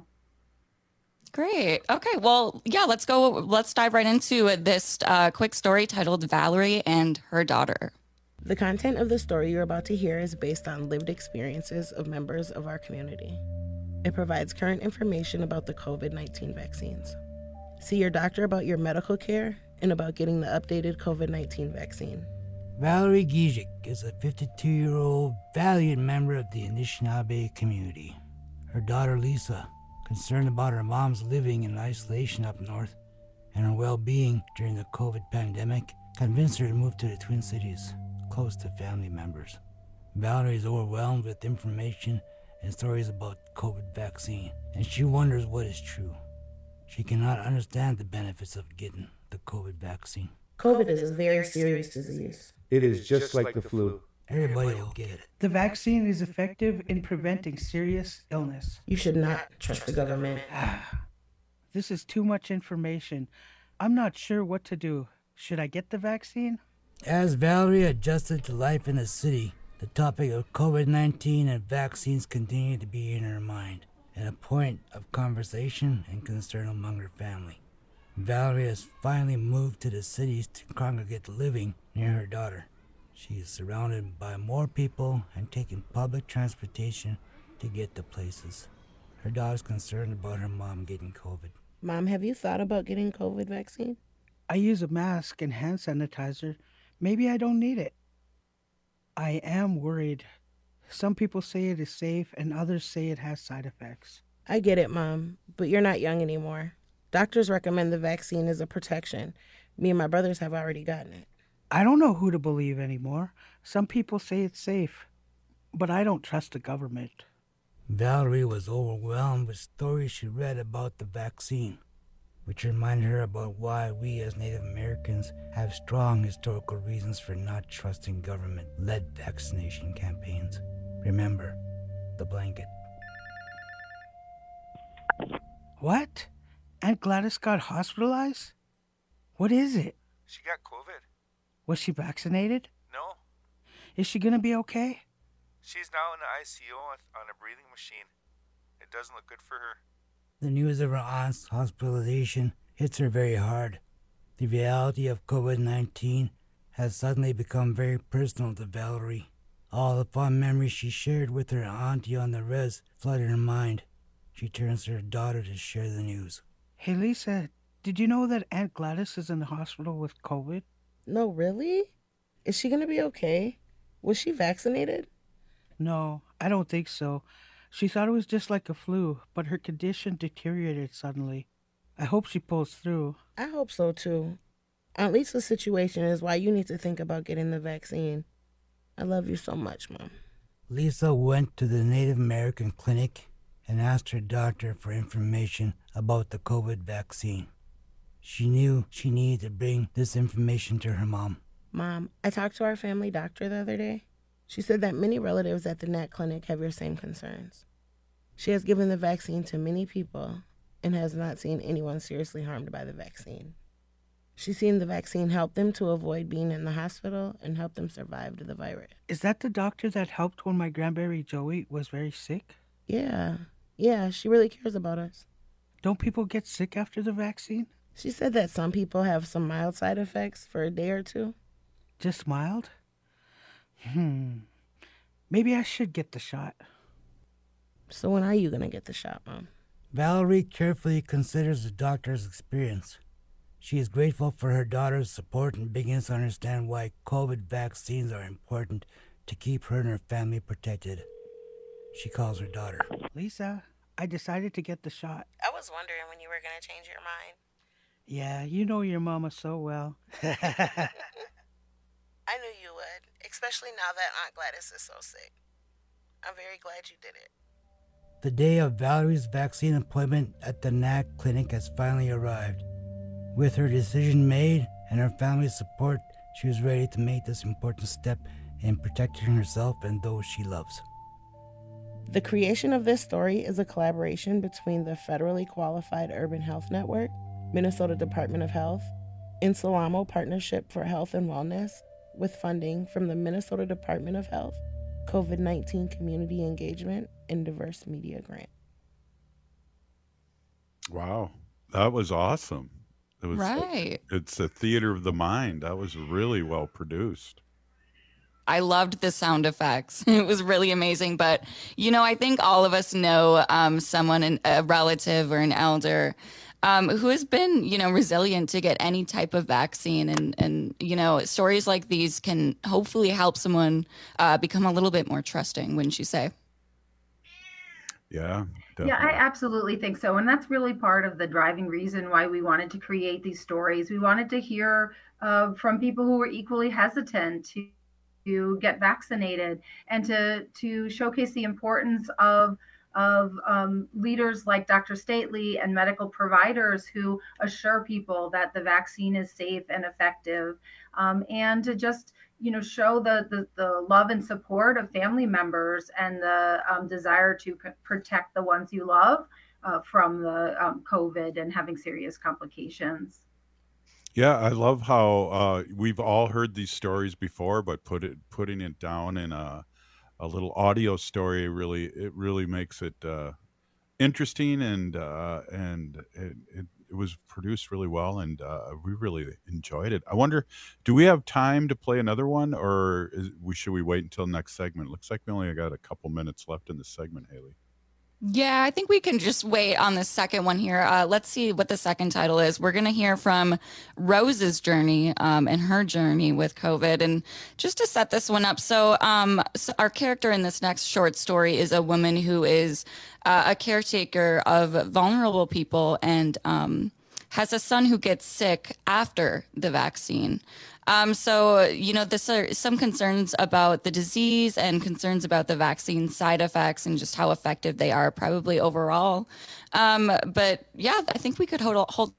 [SPEAKER 21] Great. Okay. Well, yeah, let's go. Let's dive right into this quick story titled Valerie and Her Daughter.
[SPEAKER 1] The content of the story you're about to hear is based on lived experiences of members of our community. It provides current information about the COVID-19 vaccines. See your doctor about your medical care and about getting the updated COVID-19 vaccine.
[SPEAKER 6] Valerie Gizik is a 52-year-old valiant member of the Anishinaabe community. Her daughter Lisa, concerned about her mom's living in isolation up north and her well-being during the COVID pandemic, convinced her to move to the Twin Cities, close to family members. Valerie is overwhelmed with information and stories about COVID vaccine, and she wonders what is true. She cannot understand the benefits of getting the COVID vaccine.
[SPEAKER 1] COVID is a very serious disease.
[SPEAKER 8] It is just like the flu.
[SPEAKER 6] Everybody will get it.
[SPEAKER 14] The vaccine is effective in preventing serious illness.
[SPEAKER 1] You should not trust the government.
[SPEAKER 14] This is too much information. I'm not sure what to do. Should I get the vaccine?
[SPEAKER 6] As Valerie adjusted to life in the city, the topic of COVID-19 and vaccines continued to be in her mind, and a point of conversation and concern among her family. Valerie has finally moved to the cities to congregate living near her daughter. She is surrounded by more people and taking public transportation to get to places. Her daughter's concerned about her mom getting COVID.
[SPEAKER 1] Mom, have you thought about getting COVID vaccine?
[SPEAKER 14] I use a mask and hand sanitizer. Maybe I don't need it. I am worried. Some people say it is safe and others say it has side effects.
[SPEAKER 1] I get it, Mom, but you're not young anymore. Doctors recommend the vaccine as a protection. Me and my brothers have already gotten it.
[SPEAKER 14] I don't know who to believe anymore. Some people say it's safe, but I don't trust the government.
[SPEAKER 6] Valerie was overwhelmed with stories she read about the vaccine. which reminded her about why we as Native Americans have strong historical reasons for not trusting government-led vaccination campaigns. Remember, the blanket.
[SPEAKER 14] What? Aunt Gladys got hospitalized? What is it?
[SPEAKER 3] She got COVID.
[SPEAKER 14] Was she vaccinated?
[SPEAKER 3] No.
[SPEAKER 14] Is she gonna be okay?
[SPEAKER 3] She's now in the ICU on a breathing machine. It doesn't look good for her.
[SPEAKER 6] The news of her aunt's hospitalization hits her very hard. The reality of COVID-19 has suddenly become very personal to Valerie. All the fond memories she shared with her auntie on the res flooded her mind. She turns to her daughter to share the news.
[SPEAKER 14] Hey, Lisa, did you know that Aunt Gladys is in the hospital with COVID?
[SPEAKER 1] No, really? Is she gonna be okay? Was she vaccinated?
[SPEAKER 14] No, I don't think so. She thought it was just like a flu, but her condition deteriorated suddenly. I hope she pulls through.
[SPEAKER 1] I hope so, too. Aunt Lisa's situation is why you need to think about getting the vaccine. I love you so much, Mom.
[SPEAKER 6] Lisa went to the Native American clinic and asked her doctor for information about the COVID vaccine. She knew she needed to bring this information to her mom.
[SPEAKER 1] Mom, I talked to our family doctor the other day. She said that many relatives at the NAC clinic have your same concerns. She has given the vaccine to many people and has not seen anyone seriously harmed by the vaccine. She's seen the vaccine help them to avoid being in the hospital and help them survive the virus.
[SPEAKER 14] Is that the doctor that helped when my grandberry Joey was very sick?
[SPEAKER 1] Yeah, she really cares about us.
[SPEAKER 14] Don't people get sick after the vaccine?
[SPEAKER 1] She said that some people have some mild side effects for a day or two.
[SPEAKER 14] Just mild? Maybe I should get the shot.
[SPEAKER 1] So when are you going to get the shot, Mom?
[SPEAKER 6] Valerie carefully considers the doctor's experience. She is grateful for her daughter's support and begins to understand why COVID vaccines are important to keep her and her family protected. She calls her daughter.
[SPEAKER 14] Lisa, I decided to get the shot.
[SPEAKER 1] I was wondering when you were going to change your mind.
[SPEAKER 14] Yeah, you know your mama so well.
[SPEAKER 1] I knew you would, especially now that Aunt Gladys is so sick. I'm very glad you did it.
[SPEAKER 6] The day of Valerie's vaccine appointment at the NAC clinic has finally arrived. With her decision made and her family's support, she was ready to make this important step in protecting herself and those she loves.
[SPEAKER 1] The creation of this story is a collaboration between the Federally Qualified Urban Health Network, Minnesota Department of Health, and Salamo Partnership for Health and Wellness, with funding from the Minnesota Department of Health, COVID-19 Community Engagement, and Diverse Media Grant.
[SPEAKER 4] Wow, that was awesome. It was,
[SPEAKER 21] right.
[SPEAKER 4] It's a theater of the mind. That was really well produced.
[SPEAKER 21] I loved the sound effects. It was really amazing. But, I think all of us know someone, a relative or an elder, who has been, resilient to get any type of vaccine. And stories like these can hopefully help someone become a little bit more trusting, wouldn't you say?
[SPEAKER 4] Yeah, definitely.
[SPEAKER 29] Yeah, I absolutely think so. And that's really part of the driving reason why we wanted to create these stories. We wanted to hear from people who were equally hesitant to get vaccinated and to showcase the importance of leaders like Dr. Stately and medical providers who assure people that the vaccine is safe and effective, and to just show the love and support of family members and the desire to protect the ones you love from the COVID and having serious complications.
[SPEAKER 4] Yeah, I love how we've all heard these stories before, but putting it down in a little audio story really makes it interesting, and it was produced really well, and we really enjoyed it. I wonder, do we have time to play another one, or should we wait until next segment? Looks like we only got a couple minutes left in the segment, Haley.
[SPEAKER 21] Yeah, I think we can just wait on the second one here. Let's see what the second title is. We're going to hear from Rose's journey and her journey with COVID. And just to set this one up, so our character in this next short story is a woman who is a caretaker of vulnerable people and has a son who gets sick after the vaccine. So, this are some concerns about the disease and concerns about the vaccine side effects and just how effective they are probably overall. But yeah, I think we could hold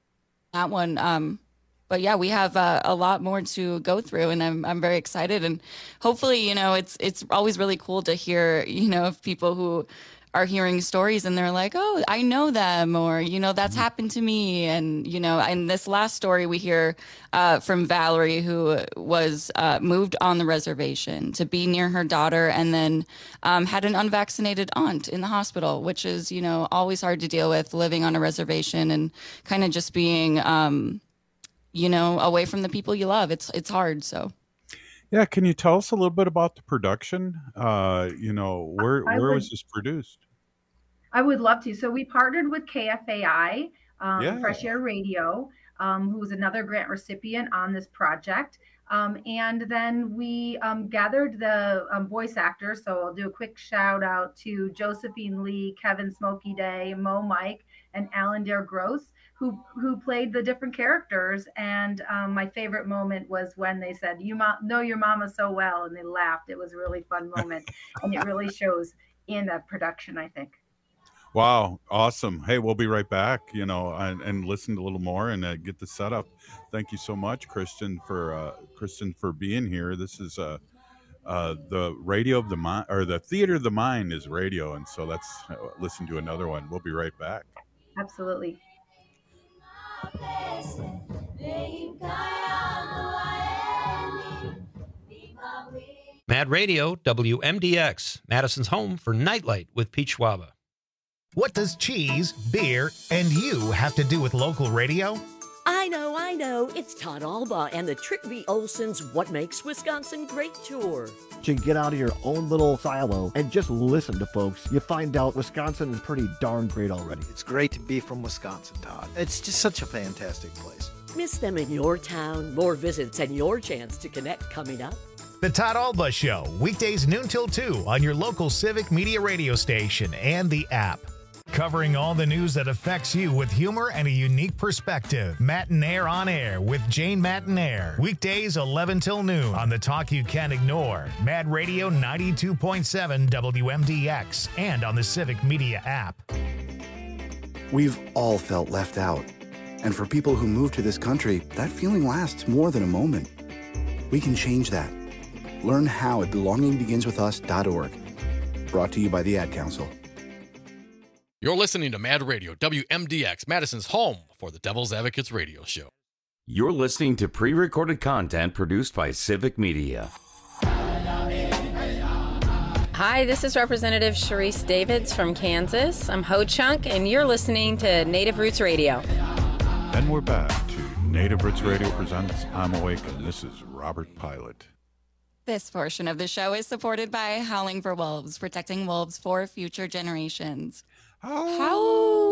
[SPEAKER 21] that one. But yeah, we have a lot more to go through, and I'm very excited. And hopefully, it's always really cool to hear, of people who are hearing stories and they're like, oh, I know them, or, that's happened to me. And, and this last story we hear from Valerie, who was moved on the reservation to be near her daughter, and then had an unvaccinated aunt in the hospital, which is, always hard to deal with, living on a reservation and kind of just being, away from the people you love. It's hard. So.
[SPEAKER 4] Yeah, can you tell us a little bit about the production? Where was this produced?
[SPEAKER 29] I would love to. So we partnered with KFAI, Fresh Air Radio, who was another grant recipient on this project. And then we gathered the voice actors. So I'll do a quick shout out to Josephine Lee, Kevin Smokey Day, Mo Mike, and Alan Dare Gross, who played the different characters. And my favorite moment was when they said, "You know your mama so well," and they laughed. It was a really fun moment, and it really shows in the production, I think.
[SPEAKER 4] Wow, awesome. Hey, we'll be right back, and listen a little more and get the setup. Thank you so much, Kristen, for being here. This is the Radio of the Mind, or the Theater of the Mind is radio, and so let's listen to another one. We'll be right back.
[SPEAKER 29] Absolutely.
[SPEAKER 28] Mad Radio, WMDX, Madison's home for Nightlight with Pete Schwaba.
[SPEAKER 2] What does cheese, beer, and you have to do with local radio?
[SPEAKER 5] I know. It's Todd Alba and the Trick V. Olson's What Makes Wisconsin Great tour.
[SPEAKER 7] To get out of your own little silo and just listen to folks, you find out Wisconsin is pretty darn great already.
[SPEAKER 15] It's great to be from Wisconsin, Todd. It's just such a fantastic place.
[SPEAKER 5] Miss them in your town, more visits, and your chance to connect coming up.
[SPEAKER 2] The Todd Alba Show, weekdays noon till 2 on your local Civic Media radio station and the app. Covering all the news that affects you with humor and a unique perspective. Matinaire on Air with Jane Matinaire. Weekdays 11 till noon on the talk you can't ignore. Mad Radio 92.7 WMDX and on the Civic Media app.
[SPEAKER 17] We've all felt left out. And for people who move to this country, that feeling lasts more than a moment. We can change that. Learn how at belongingbeginswithus.org. Brought to you by the Ad Council.
[SPEAKER 19] You're listening to Mad Radio, WMDX, Madison's home for the Devil's Advocates radio show.
[SPEAKER 16] You're listening to pre-recorded content produced by Civic Media.
[SPEAKER 20] Hi, this is Representative Sharice Davids from Kansas. I'm Ho Chunk, and you're listening to Native Roots Radio.
[SPEAKER 4] And we're back to Native Roots Radio presents I'm Awake, and this is Robert Pilot.
[SPEAKER 21] This portion of the show is supported by Howling for Wolves, protecting wolves for future generations.
[SPEAKER 4] How?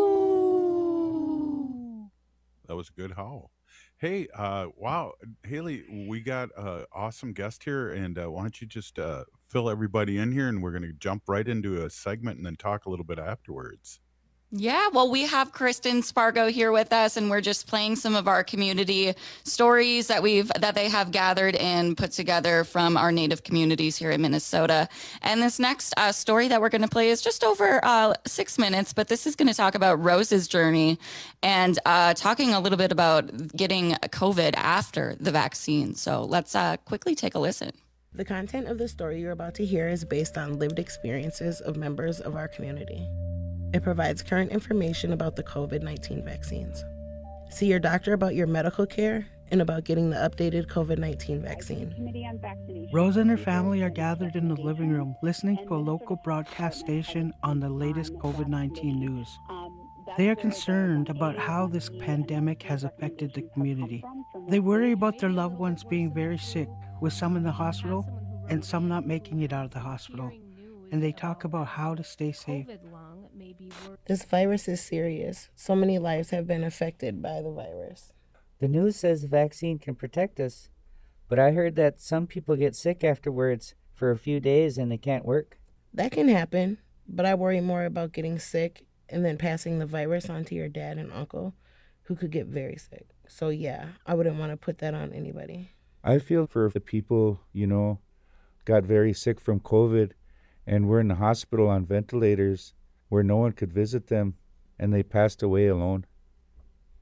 [SPEAKER 4] That was a good howl. Hey, wow, Haley, we got an awesome guest here, and why don't you just fill everybody in here, and we're going to jump right into a segment and then talk a little bit afterwards.
[SPEAKER 21] Yeah, well, we have Kristen Spargo here with us, and we're just playing some of our community stories that they have gathered and put together from our Native communities here in Minnesota. And this next story that we're going to play is just over 6 minutes, but this is going to talk about Rose's journey and talking a little bit about getting COVID after the vaccine. So let's quickly take a listen.
[SPEAKER 1] The content of the story you're about to hear is based on lived experiences of members of our community. It provides current information about the COVID-19 vaccines. See your doctor about your medical care and about getting the updated COVID-19 vaccine.
[SPEAKER 14] Rose and her family are gathered in the living room listening to a local broadcast station on the latest COVID-19 news. They are concerned about how this pandemic has affected the community. They worry about their loved ones being very sick, with some in the hospital and some not making it out of the hospital. And they talk about how to stay safe.
[SPEAKER 1] This virus is serious. So many lives have been affected by the virus.
[SPEAKER 22] The news says the vaccine can protect us, but I heard that some people get sick afterwards for a few days and they can't work.
[SPEAKER 1] That can happen, but I worry more about getting sick and then passing the virus on to your dad and uncle, who could get very sick. So yeah, I wouldn't want to put that on anybody.
[SPEAKER 8] I feel for the people, got very sick from COVID and were in the hospital on ventilators where no one could visit them, and they passed away alone.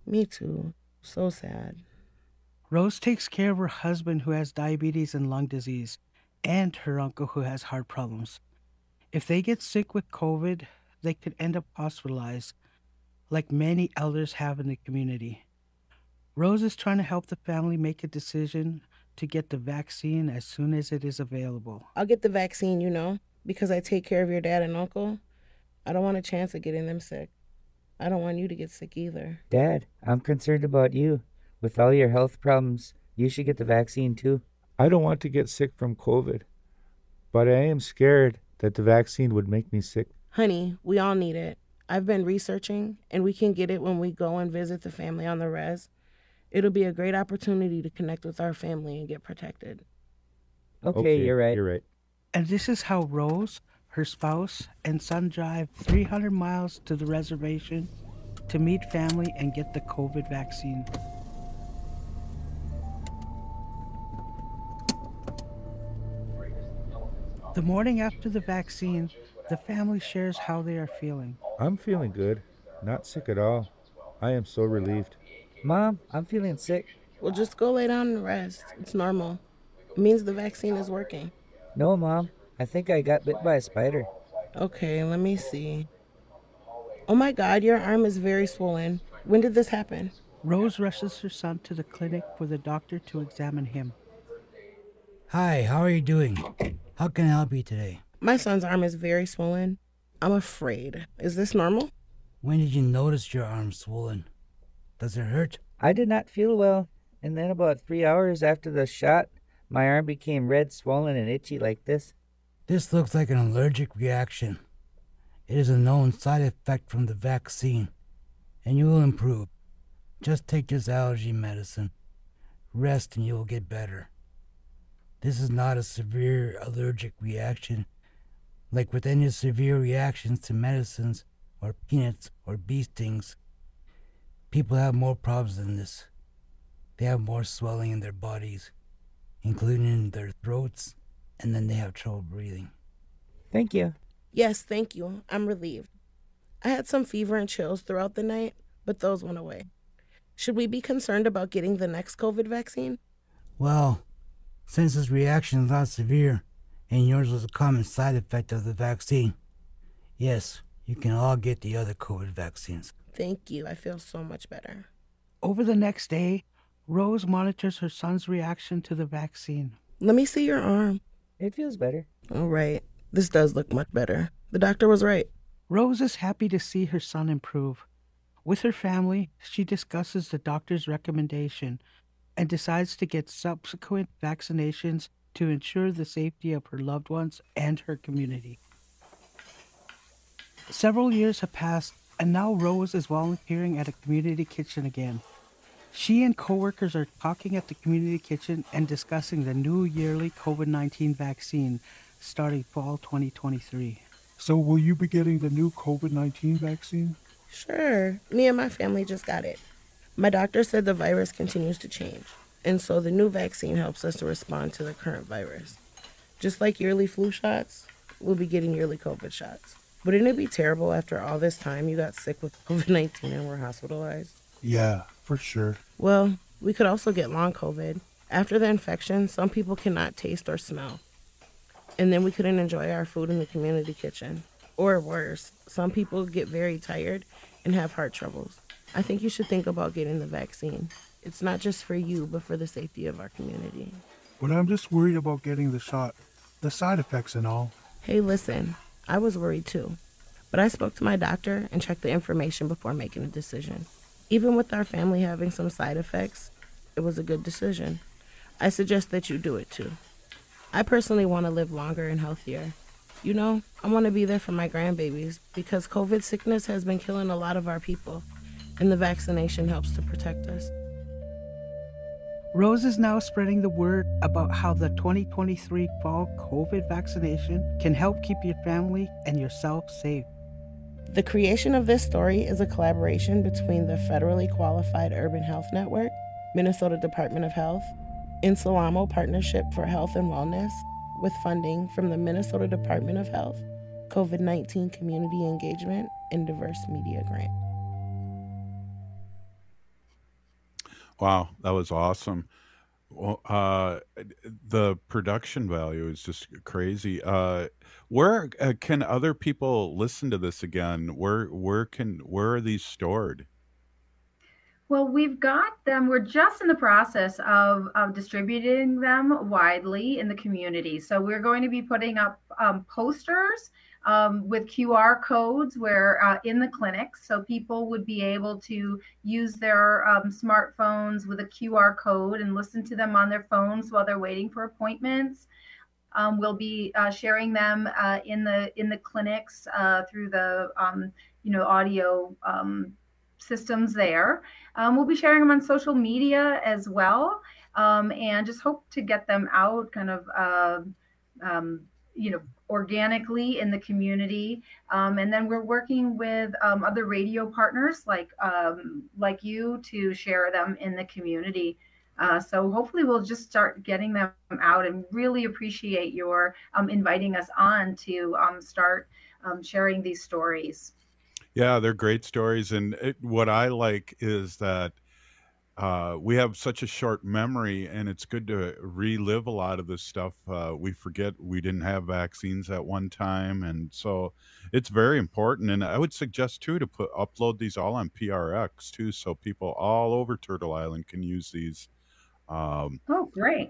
[SPEAKER 1] Me too. So sad.
[SPEAKER 14] Rose takes care of her husband who has diabetes and lung disease, and her uncle who has heart problems. If they get sick with COVID, they could end up hospitalized, like many elders have in the community. Rose is trying to help the family make a decision to get the vaccine as soon as it is available.
[SPEAKER 1] I'll get the vaccine, because I take care of your dad and uncle. I don't want a chance of getting them sick. I don't want you to get sick either.
[SPEAKER 22] Dad, I'm concerned about you. With all your health problems, you should get the vaccine too.
[SPEAKER 8] I don't want to get sick from COVID, but I am scared that the vaccine would make me sick.
[SPEAKER 1] Honey, we all need it. I've been researching, and we can get it when we go and visit the family on the res. It'll be a great opportunity to connect with our family and get protected.
[SPEAKER 22] Okay, you're right.
[SPEAKER 8] You're right.
[SPEAKER 14] And this is how Rose, her spouse, and son drive 300 miles to the reservation to meet family and get the COVID vaccine. The morning after the vaccine, the family shares how they are feeling.
[SPEAKER 8] I'm feeling good. Not sick at all. I am so relieved.
[SPEAKER 22] Mom, I'm feeling sick.
[SPEAKER 1] Well, just go lay down and rest. It's normal. It means the vaccine is working.
[SPEAKER 22] No, Mom. I think I got bit by a spider.
[SPEAKER 1] Okay, let me see. Oh my God, your arm is very swollen. When did this happen?
[SPEAKER 14] Rose rushes her son to the clinic for the doctor to examine him.
[SPEAKER 6] Hi, how are you doing? How can I help you today?
[SPEAKER 1] My son's arm is very swollen. I'm afraid. Is this normal?
[SPEAKER 6] When did you notice your arm swollen? Does it hurt?
[SPEAKER 22] I did not feel well, and then about 3 hours after the shot, my arm became red, swollen, and itchy like this.
[SPEAKER 6] This looks like an allergic reaction. It is a known side effect from the vaccine, and you will improve. Just take this allergy medicine. Rest and you will get better. This is not a severe allergic reaction, like with any severe reactions to medicines or peanuts or bee stings. People have more problems than this. They have more swelling in their bodies, including in their throats, and then they have trouble breathing.
[SPEAKER 22] Thank you.
[SPEAKER 1] Yes, thank you. I'm relieved. I had some fever and chills throughout the night, but those went away. Should we be concerned about getting the next COVID vaccine?
[SPEAKER 6] Well, since this reaction is not severe, and yours was a common side effect of the vaccine, yes, you can all get the other COVID vaccines.
[SPEAKER 1] Thank you. I feel so much better.
[SPEAKER 14] Over the next day, Rose monitors her son's reaction to the vaccine.
[SPEAKER 1] Let me see your arm.
[SPEAKER 22] It feels better.
[SPEAKER 1] All right. This does look much better. The doctor was right.
[SPEAKER 14] Rose is happy to see her son improve. With her family, she discusses the doctor's recommendation and decides to get subsequent vaccinations to ensure the safety of her loved ones and her community. Several years have passed, and now Rose is volunteering at a community kitchen again. She and coworkers are talking at the community kitchen and discussing the new yearly COVID-19 vaccine starting fall 2023.
[SPEAKER 9] So will you be getting the new COVID-19 vaccine?
[SPEAKER 1] Sure. Me and my family just got it. My doctor said the virus continues to change, and so the new vaccine helps us to respond to the current virus. Just like yearly flu shots, we'll be getting yearly COVID shots. Wouldn't it be terrible after all this time you got sick with COVID-19 and were hospitalized?
[SPEAKER 9] Yeah, for sure.
[SPEAKER 1] Well, we could also get long COVID. After the infection, some people cannot taste or smell. And then we couldn't enjoy our food in the community kitchen. Or worse, some people get very tired and have heart troubles. I think you should think about getting the vaccine. It's not just for you, but for the safety of our community.
[SPEAKER 9] But I'm just worried about getting the shot, the side effects and all.
[SPEAKER 1] Hey, listen, I was worried too. But I spoke to my doctor and checked the information before making a decision. Even with our family having some side effects, it was a good decision. I suggest that you do it too. I personally want to live longer and healthier. You know, I want to be there for my grandbabies because COVID sickness has been killing a lot of our people, and the vaccination helps to protect us.
[SPEAKER 14] Rose is now spreading the word about how the 2023 fall COVID vaccination can help keep your family and yourself safe.
[SPEAKER 1] The creation of this story is a collaboration between the Federally Qualified Urban Health Network, Minnesota Department of Health, Insalamo Partnership for Health and Wellness, with funding from the Minnesota Department of Health, COVID-19 Community Engagement, and Diverse Media Grant.
[SPEAKER 4] Wow, that was awesome. Well, the production value is just crazy. Where can other people listen to this again? Where are these stored?
[SPEAKER 29] Well, we've got them. We're just in the process of distributing them widely in the community. So we're going to be putting up posters with QR codes where in the clinics, so people would be able to use their smartphones with a QR code and listen to them on their phones while they're waiting for appointments. We'll be sharing them in the clinics through the audio systems there. We'll be sharing them on social media as well, and just hope to get them out kind of organically in the community. And then we're working with other radio partners like you to share them in the community. So hopefully we'll just start getting them out, and really appreciate your inviting us on to start sharing these stories.
[SPEAKER 4] Yeah, they're great stories. And what I like is that we have such a short memory, and it's good to relive a lot of this stuff. We forget we didn't have vaccines at one time, and so it's very important. And I would suggest too to upload these all on PRX too, so people all over Turtle Island can use these.
[SPEAKER 29] Oh, great!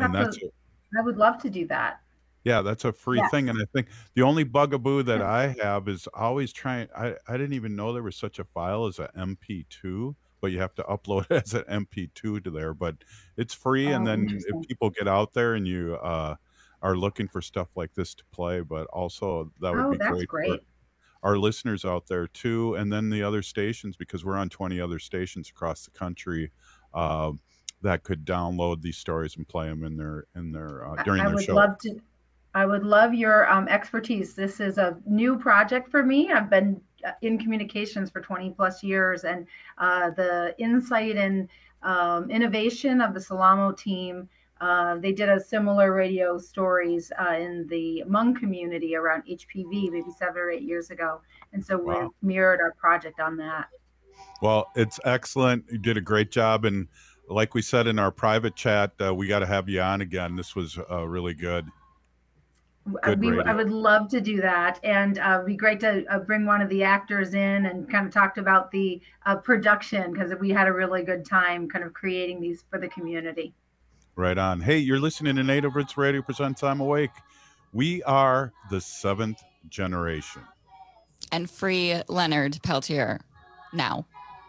[SPEAKER 29] I would love to do that.
[SPEAKER 4] Yeah, that's a free
[SPEAKER 29] Yes.
[SPEAKER 4] thing. And I think the only bugaboo that I have is always trying. I didn't even know there was such a file as a MP2, but you have to upload it as an MP2 to there. But it's free, and then if people get out there and you are looking for stuff like this to play, but also that would be
[SPEAKER 29] That's
[SPEAKER 4] great for
[SPEAKER 29] great.
[SPEAKER 4] our listeners out there too, and then the other stations, because we're on 20 other stations across the country that could download these stories and play them in their during
[SPEAKER 29] I
[SPEAKER 4] their
[SPEAKER 29] would
[SPEAKER 4] show.
[SPEAKER 29] love to. I would love your expertise. This is a new project for me. I've been in communications for 20 plus years, and the insight and innovation of the Salamo team. They did a similar radio stories in the Hmong community around HPV maybe 7 or 8 years ago. And so
[SPEAKER 4] Wow.
[SPEAKER 29] we've mirrored our project on that.
[SPEAKER 4] Well, it's excellent. You did a great job. And like we said in our private chat, we got to have you on again. This was really good. Good
[SPEAKER 29] I
[SPEAKER 4] radio.
[SPEAKER 29] would love to do that. And it'd be great to bring one of the actors in and kind of talked about the production, because we had a really good time kind of creating these for the community.
[SPEAKER 4] Right on. Hey, you're listening to Native Roots Radio presents I'm Awake. We are the 7th generation.
[SPEAKER 21] And free Leonard Peltier now.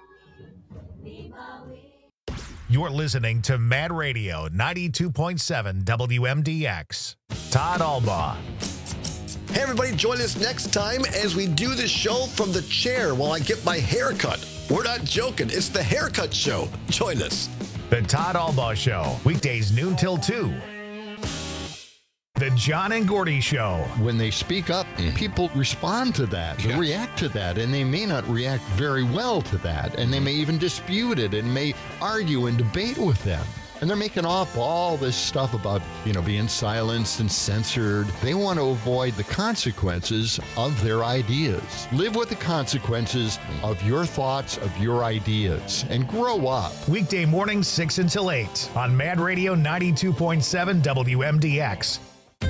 [SPEAKER 2] You're listening to Mad Radio 92.7 WMDX. Todd Albaugh.
[SPEAKER 10] Hey, everybody, join us next time as we do the show from the chair while I get my hair cut. We're not joking. It's the Haircut Show. Join us.
[SPEAKER 2] The Todd Albaugh Show, weekdays noon till 2. The John and Gordy Show.
[SPEAKER 11] When they speak up, people respond to that, they react to that, and they may not react very well to that, and they may even dispute it and may argue and debate with them. And they're making up all this stuff about, being silenced and censored. They want to avoid the consequences of their ideas. Live with the consequences of your thoughts, of your ideas, and grow up.
[SPEAKER 2] Weekday mornings 6 until 8 on Mad Radio 92.7 WMDX.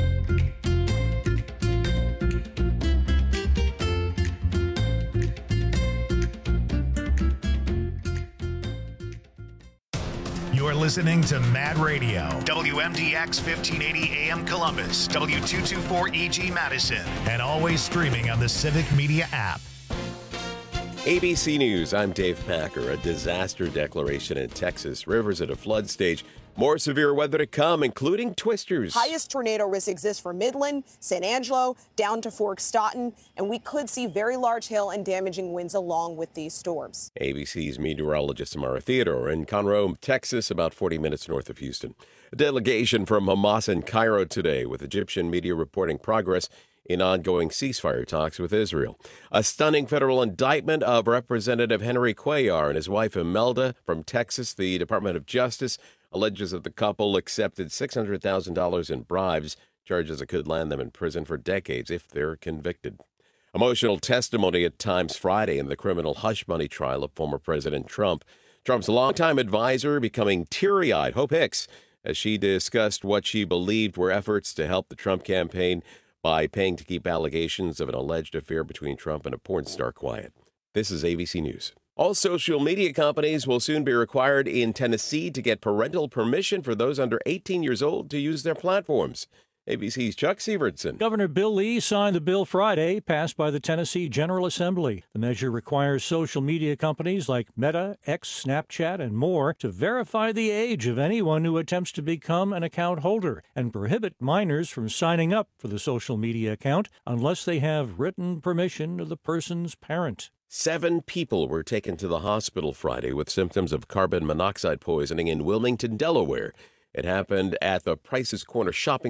[SPEAKER 2] You're listening to Mad Radio, WMDX 1580 AM Columbus, W224EG Madison, and always streaming on the Civic Media app.
[SPEAKER 12] ABC News, I'm Dave Packer. A disaster declaration in Texas. Rivers at a flood stage. More severe weather to come, including twisters.
[SPEAKER 13] Highest tornado risk exists for Midland, San Angelo, down to Fort Stoughton, and we could see very large hail and damaging winds along with these storms.
[SPEAKER 12] ABC's meteorologist Samara Theodore in Conroe, Texas, about 40 minutes north of Houston. A delegation from Hamas in Cairo today, with Egyptian media reporting progress in ongoing ceasefire talks with Israel. A stunning federal indictment of Representative Henry Cuellar and his wife Imelda from Texas. The Department of Justice alleges that the couple accepted $600,000 in bribes, charges that could land them in prison for decades if they're convicted. Emotional testimony at Times Friday in the criminal hush money trial of former President Trump. Trump's longtime advisor becoming teary-eyed. Hope Hicks, as she discussed what she believed were efforts to help the Trump campaign by paying to keep allegations of an alleged affair between Trump and a porn star quiet. This is ABC News. All social media companies will soon be required in Tennessee to get parental permission for those under 18 years old to use their platforms. ABC's Chuck Severson.
[SPEAKER 3] Governor Bill Lee signed the bill Friday, passed by the Tennessee General Assembly. The measure requires social media companies like Meta, X, Snapchat, and more to verify the age of anyone who attempts to become an account holder and prohibit minors from signing up for the social media account unless they have written permission of the person's parent.
[SPEAKER 12] 7 people were taken to the hospital Friday with symptoms of carbon monoxide poisoning in Wilmington, Delaware. It happened at the Price's Corner shopping